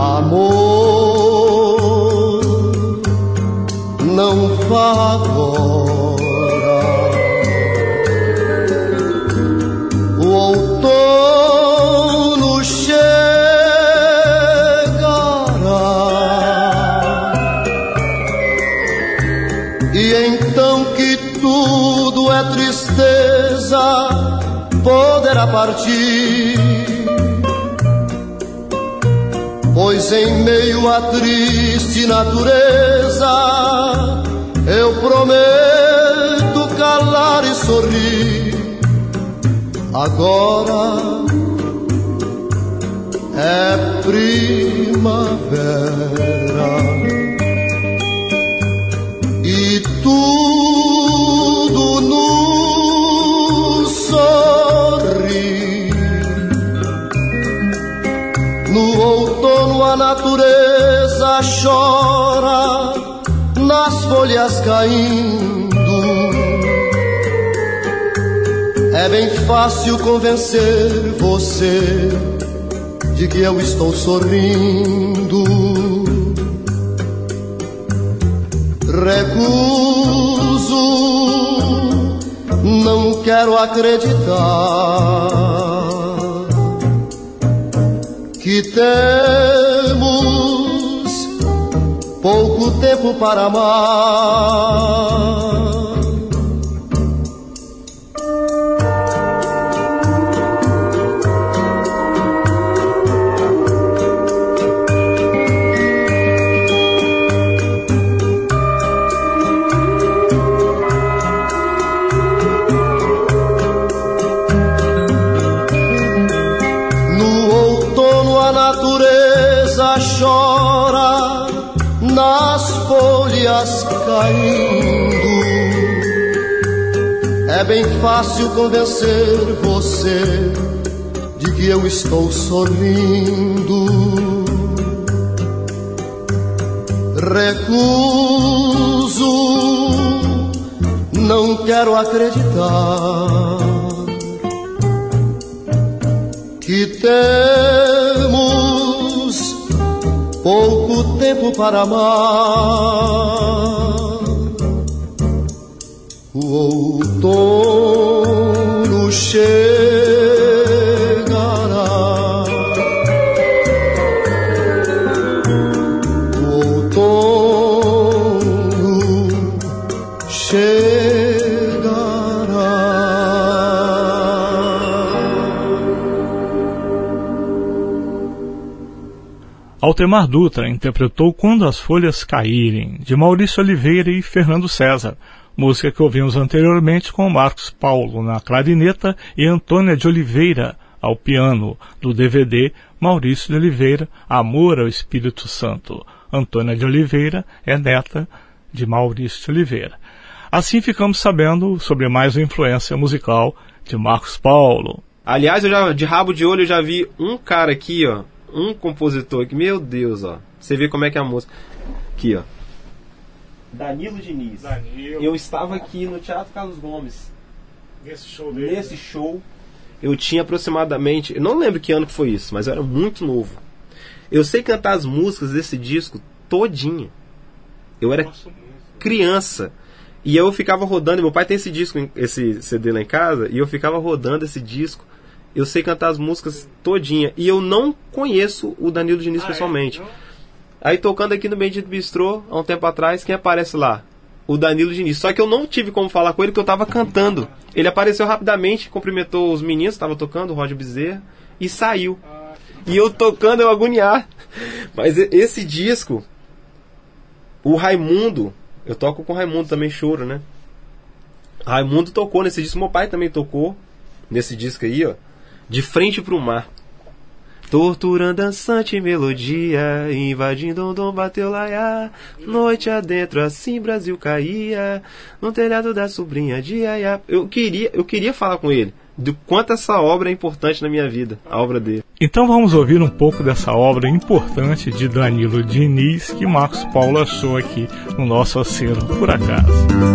Amor, não vá agora, o outono chegará, e então que tudo é tristeza, poderá partir, pois em meio à triste natureza eu prometo calar e sorrir. Agora é primavera e tudo nos sorri. No outono a natureza chora, nas folhas caindo. É bem fácil convencer você de que eu estou sorrindo. Recuso, não quero acreditar que temos pouco tempo para amar. Chora nas folhas caindo. É bem fácil convencer você de que eu estou sorrindo. Recuso, não quero acreditar que temos pouco tempo para amar. O outono chegará, o outono chegará. Altemar Dutra interpretou Quando as Folhas Caírem, de Maurício Oliveira e Fernando César, música que ouvimos anteriormente com Marcos Paulo na clarineta e Antônia de Oliveira ao piano, do D V D Maurício de Oliveira, Amor ao Espírito Santo. Antônia de Oliveira é neta de Maurício de Oliveira. Assim ficamos sabendo sobre mais uma influência musical de Marcos Paulo. Aliás, eu já, de rabo de olho, eu já vi um cara aqui, ó, um compositor aqui, meu Deus, ó. Você vê como é que é a música. Aqui, ó. Danilo Diniz. Danilo. Eu estava aqui no Teatro Carlos Gomes. Nesse show dele. Nesse show. Eu tinha aproximadamente... Eu não lembro que ano que foi isso, mas eu era muito novo. Eu sei cantar as músicas desse disco todinha. Eu era Nossa, criança. E eu ficava rodando. Meu pai tem esse disco, esse C D lá em casa. E eu ficava rodando esse disco. Eu sei cantar as músicas todinha. E eu não conheço o Danilo Diniz ah, pessoalmente. É? Aí tocando aqui no Bendito Bistrô, há um tempo atrás, quem aparece lá? O Danilo Diniz. Só que eu não tive como falar com ele, porque eu tava cantando. Ele apareceu rapidamente, cumprimentou os meninos, tava tocando, o Roger Bezerra, e saiu. Ah, e eu tocando, eu agoniar. Mas esse disco, o Raimundo, eu toco com o Raimundo também, choro, né? Raimundo tocou nesse disco, meu pai também tocou nesse disco aí, ó. De Frente pro Mar. Torturando dançante melodia, invadindo o dom bateu laiá. Noite adentro assim Brasil caía, no telhado da sobrinha de Iaiá. Eu queria, eu queria falar com ele, do quanto essa obra é importante na minha vida, a obra dele. Então vamos ouvir um pouco dessa obra importante de Danilo Diniz que Marcos Paulo achou aqui no nosso acervo por acaso.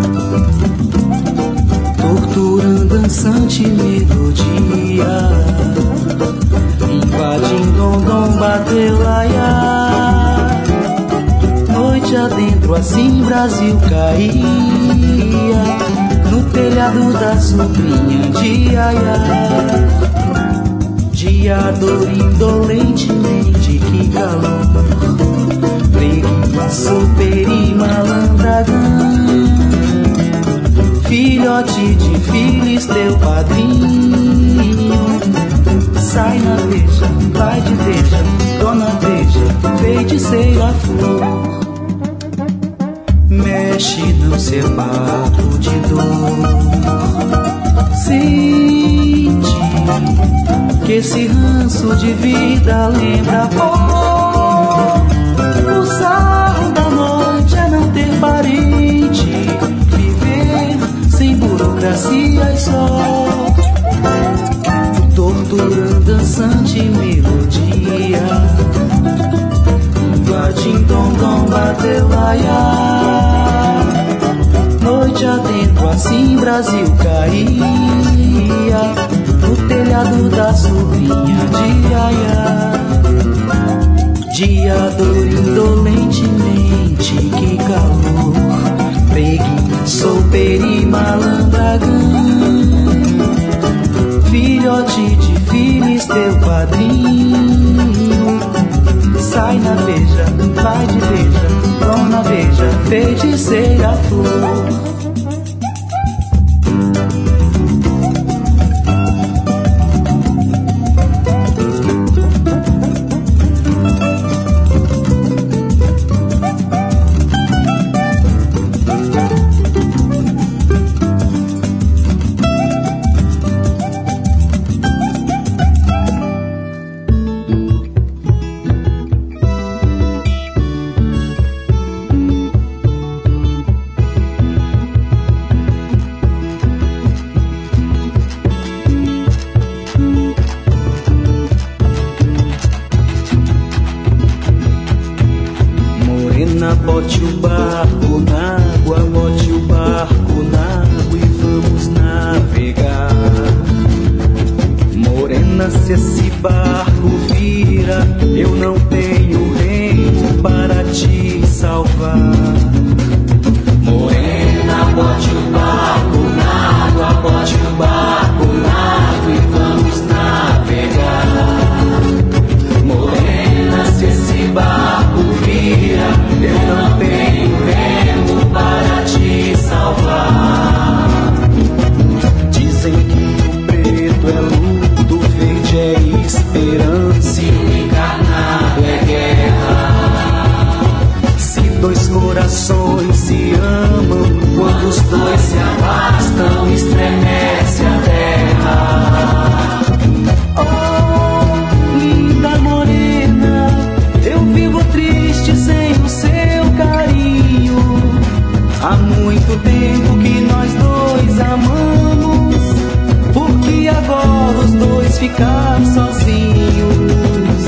Torturando dançante melodia, invadindo dom bateu laia, noite adentro assim Brasil caía, no telhado da sobrinha de Iaiá. Diador indolentemente, que calor, preguiça, super e malandragão, filhote de filisteu padrinho, sai na veja, vai de veja, dona veja, feiticeira flor, mexe não ser papo de dor, sente que esse ranço de vida lembra pó, o sarro da noite é não ter parente, viver sem burocracia e só, torturando dançante melodia, invadindo dom bateu laia, noite adentro assim Brasil caía, no telhado da sobrinha de Iaiá. Diador indolentemente, que calor, preguiça, super e malandragão, filhote de filisteu padrinho, sai na veja, vai de veja, dona veja, feiticeira flor. Bote o barco na água, bote o barco na água e vamos navegar. Morena, se esse barco vira, eu não tenho remo para te salvar. Morena, bote o barco na água, bote o barco na água e vamos navegar. Morena, se esse barco vira, eu não tenho remo para te salvar. Dizem que o preto é luto, o verde é esperança e o encarnado é guerra. Se dois corações se amam, quando os dois se afastam, estremece a terra. Oh, linda morena, eu vivo triste sem o seu carinho. Há muito tempo que nós dois amamos, porque agora os dois ficaram sozinhos.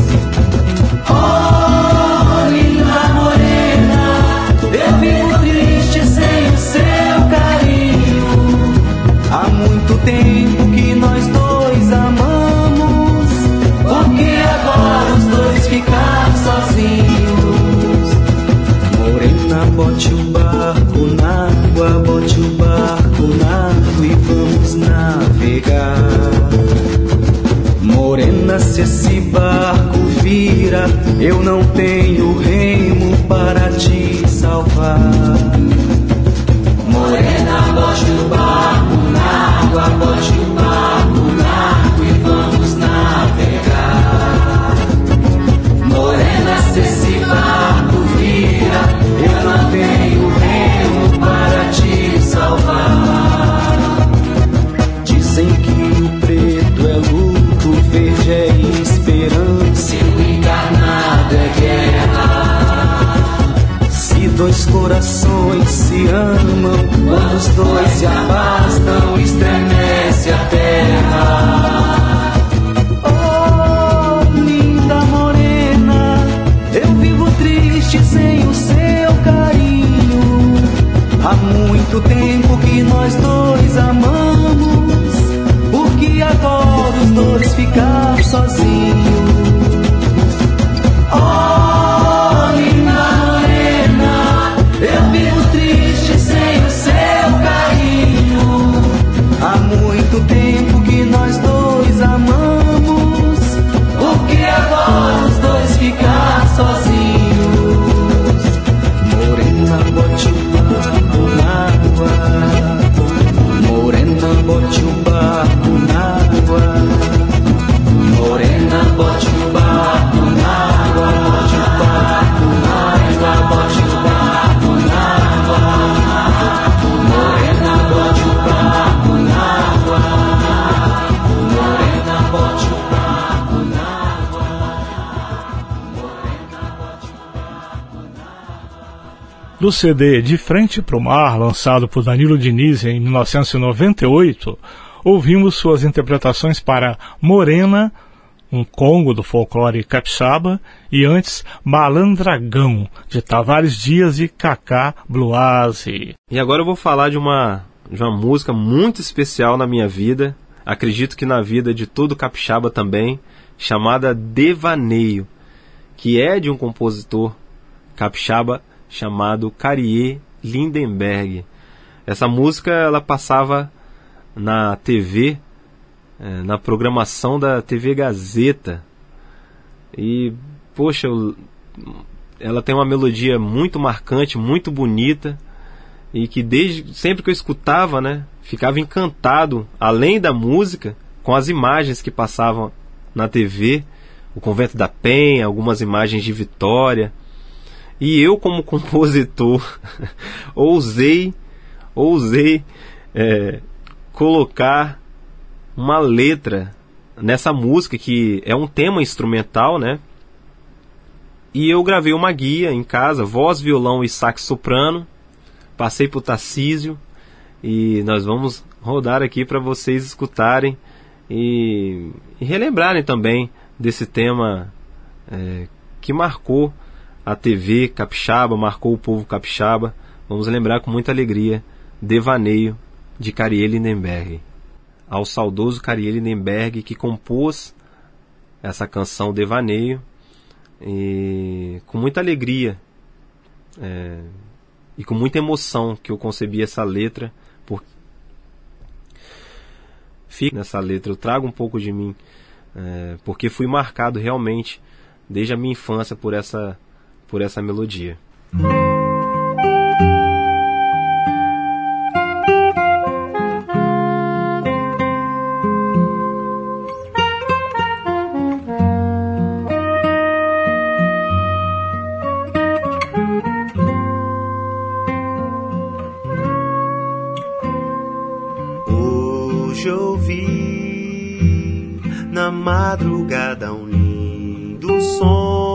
Oh, linda morena, eu vivo triste sem o seu carinho. Há muito tempo que nós dois amamos, porque agora os dois ficaram sozinhos. Morena, bote o barco na água, bote o barco na água e vamos navegar. Morena, se esse barco vira, eu não tenho remo para te salvar. Morena, bote o barco na água, bote o barco na água e vamos navegar. Morena, se esse barco vira, eu não tenho remo para te salvar. Dizem que o preto é luto, o verde é esperança e o encarnado é guerra. Se dois corações se amam, quando os dois se afastam, estremece a terra. muito tempo que nós dois amamos, por que agora os dois ficar sozinhos? Oh, linda morena, eu vivo triste sem o seu carinho. Há muito tempo que nós dois amamos, por que agora os dois ficar sozinhos? Morena, bote o barco na água, morena, bote o barco na água, morena, bote o barco na água, bote o barco na água, bote o barco na água, morena, bote o barco na água, morena, bote o barco na água, morena, bote o barco na água. Do C D De Frente pro Mar, lançado por Danilo Diniz em mil novecentos e noventa e oito, ouvimos suas interpretações para Morena, um congo do folclore capixaba, e antes Malandragão, de Tavares Dias e Cacá Bluase. E agora eu vou falar de uma, de uma música muito especial na minha vida, acredito que na vida de todo capixaba também, chamada Devaneio, que é de um compositor capixaba chamado Cariê Lindenberg. Essa música ela passava na T V, na programação da T V Gazeta, e poxa, ela tem uma melodia muito marcante, muito bonita, e que desde sempre que eu escutava, né, ficava encantado, além da música, com as imagens que passavam na T V, o Convento da Penha, algumas imagens de Vitória. E eu, como compositor, ousei, ousei é, colocar uma letra nessa música, que é um tema instrumental, né? E eu gravei uma guia em casa, voz, violão e sax soprano, passei para o Tarcísio, e nós vamos rodar aqui para vocês escutarem e, e relembrarem também desse tema é, que marcou a T V capixaba, marcou o povo capixaba. Vamos lembrar com muita alegria Devaneio, de Cariê Lindenberg. Ao saudoso Cariê Lindenberg, que compôs essa canção Devaneio, e com muita alegria é, e com muita emoção que eu concebi essa letra. Por... Fica nessa letra, eu trago um pouco de mim, é, porque fui marcado realmente desde a minha infância por essa por essa melodia. Hoje eu vi na madrugada um lindo som.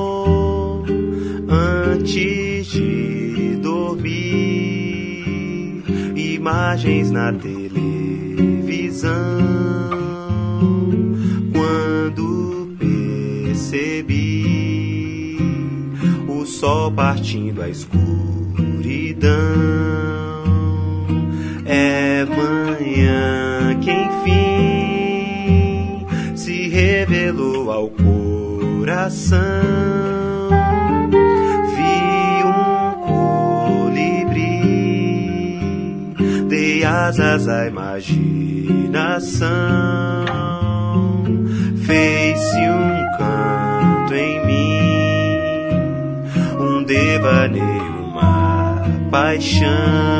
Antes de dormir, imagens na televisão. Quando percebi o sol partindo a escuridão, é manhã que enfim se revelou ao coração. Asas à imaginação, fez-se um canto em mim, um devaneio, uma paixão.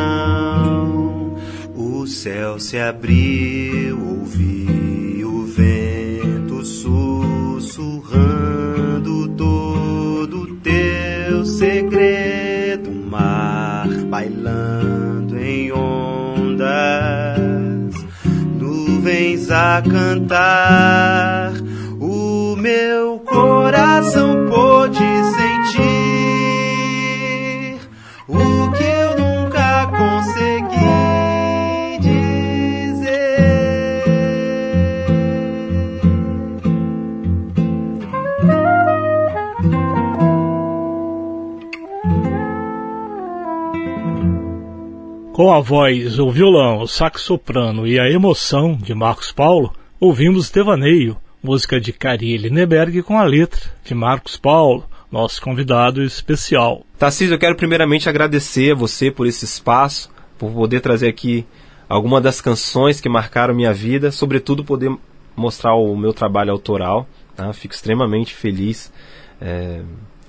O céu se abriu, ouvi o vento sussurrando todo teu segredo, o mar bailando em ondas, nuvens a cantar. O meu coração pôde sentir o que eu nunca consegui dizer. Com a voz, o violão, o sax soprano e a emoção de Marcos Paulo, ouvimos Devaneio, música de Cari Linneberg com a letra de Marcos Paulo, nosso convidado especial. Tarcísio, eu quero primeiramente agradecer a você por esse espaço, por poder trazer aqui algumas das canções que marcaram minha vida, sobretudo poder mostrar o meu trabalho autoral. Tá? Fico extremamente feliz é,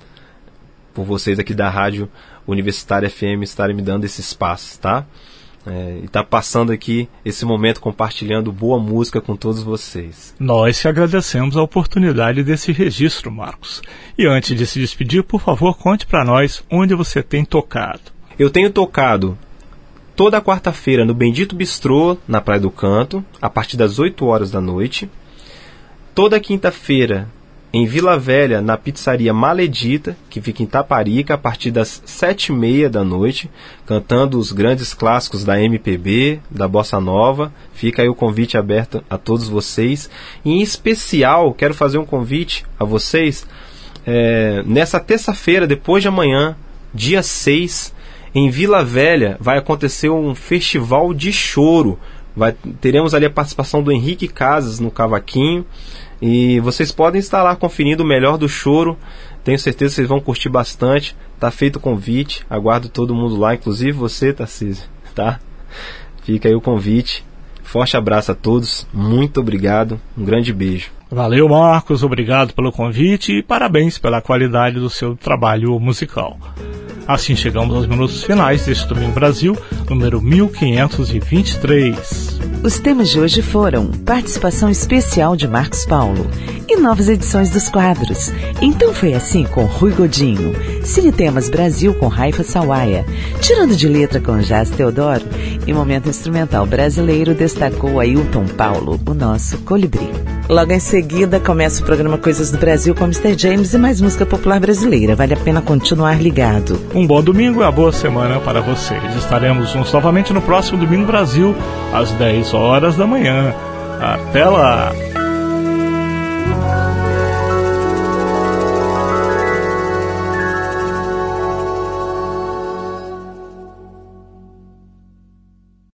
por vocês aqui da Rádio Universitária F M estarem me dando esse espaço, tá? É, e tá passando aqui esse momento compartilhando boa música com todos vocês. Nós te agradecemos a oportunidade desse registro, Marcos. E antes de se despedir, por favor, conte para nós onde você tem tocado. Eu tenho tocado toda quarta-feira no Bendito Bistrô, na Praia do Canto, a partir das oito horas da noite. Toda quinta-feira em Vila Velha, na pizzaria Maledita, que fica em Taparica, a partir das sete e meia da noite, cantando os grandes clássicos da M P B, da Bossa Nova. Fica aí o convite aberto a todos vocês. E, em especial, quero fazer um convite a vocês, é, nessa terça-feira, depois de amanhã, dia seis, em Vila Velha, vai acontecer um festival de choro. Vai, teremos ali a participação do Henrique Casas no cavaquinho. E vocês podem estar lá conferindo o melhor do choro. Tenho certeza que vocês vão curtir bastante. Tá feito o convite. Aguardo todo mundo lá, inclusive você, Tarcísio. Tá? Fica aí o convite. Forte abraço a todos. Muito obrigado. Um grande beijo. Valeu, Marcos. Obrigado pelo convite e parabéns pela qualidade do seu trabalho musical. Assim chegamos aos minutos finais deste Domingo Brasil, número mil quinhentos e vinte e três. Os temas de hoje foram participação especial de Marcos Paulo e novas edições dos quadros. Então foi assim com Rui Godinho, Cine Temas Brasil com Raifa Sawaia, Tirando de Letra com Jazz Teodoro e Momento Instrumental Brasileiro destacou Ailton Paulo, o nosso colibri. Logo em seguida começa o programa Coisas do Brasil com mister James e mais música popular brasileira. Vale a pena continuar ligado. Um bom domingo e uma boa semana para vocês. Estaremos juntos novamente no próximo Domingo Brasil, às dez horas da manhã. Até lá!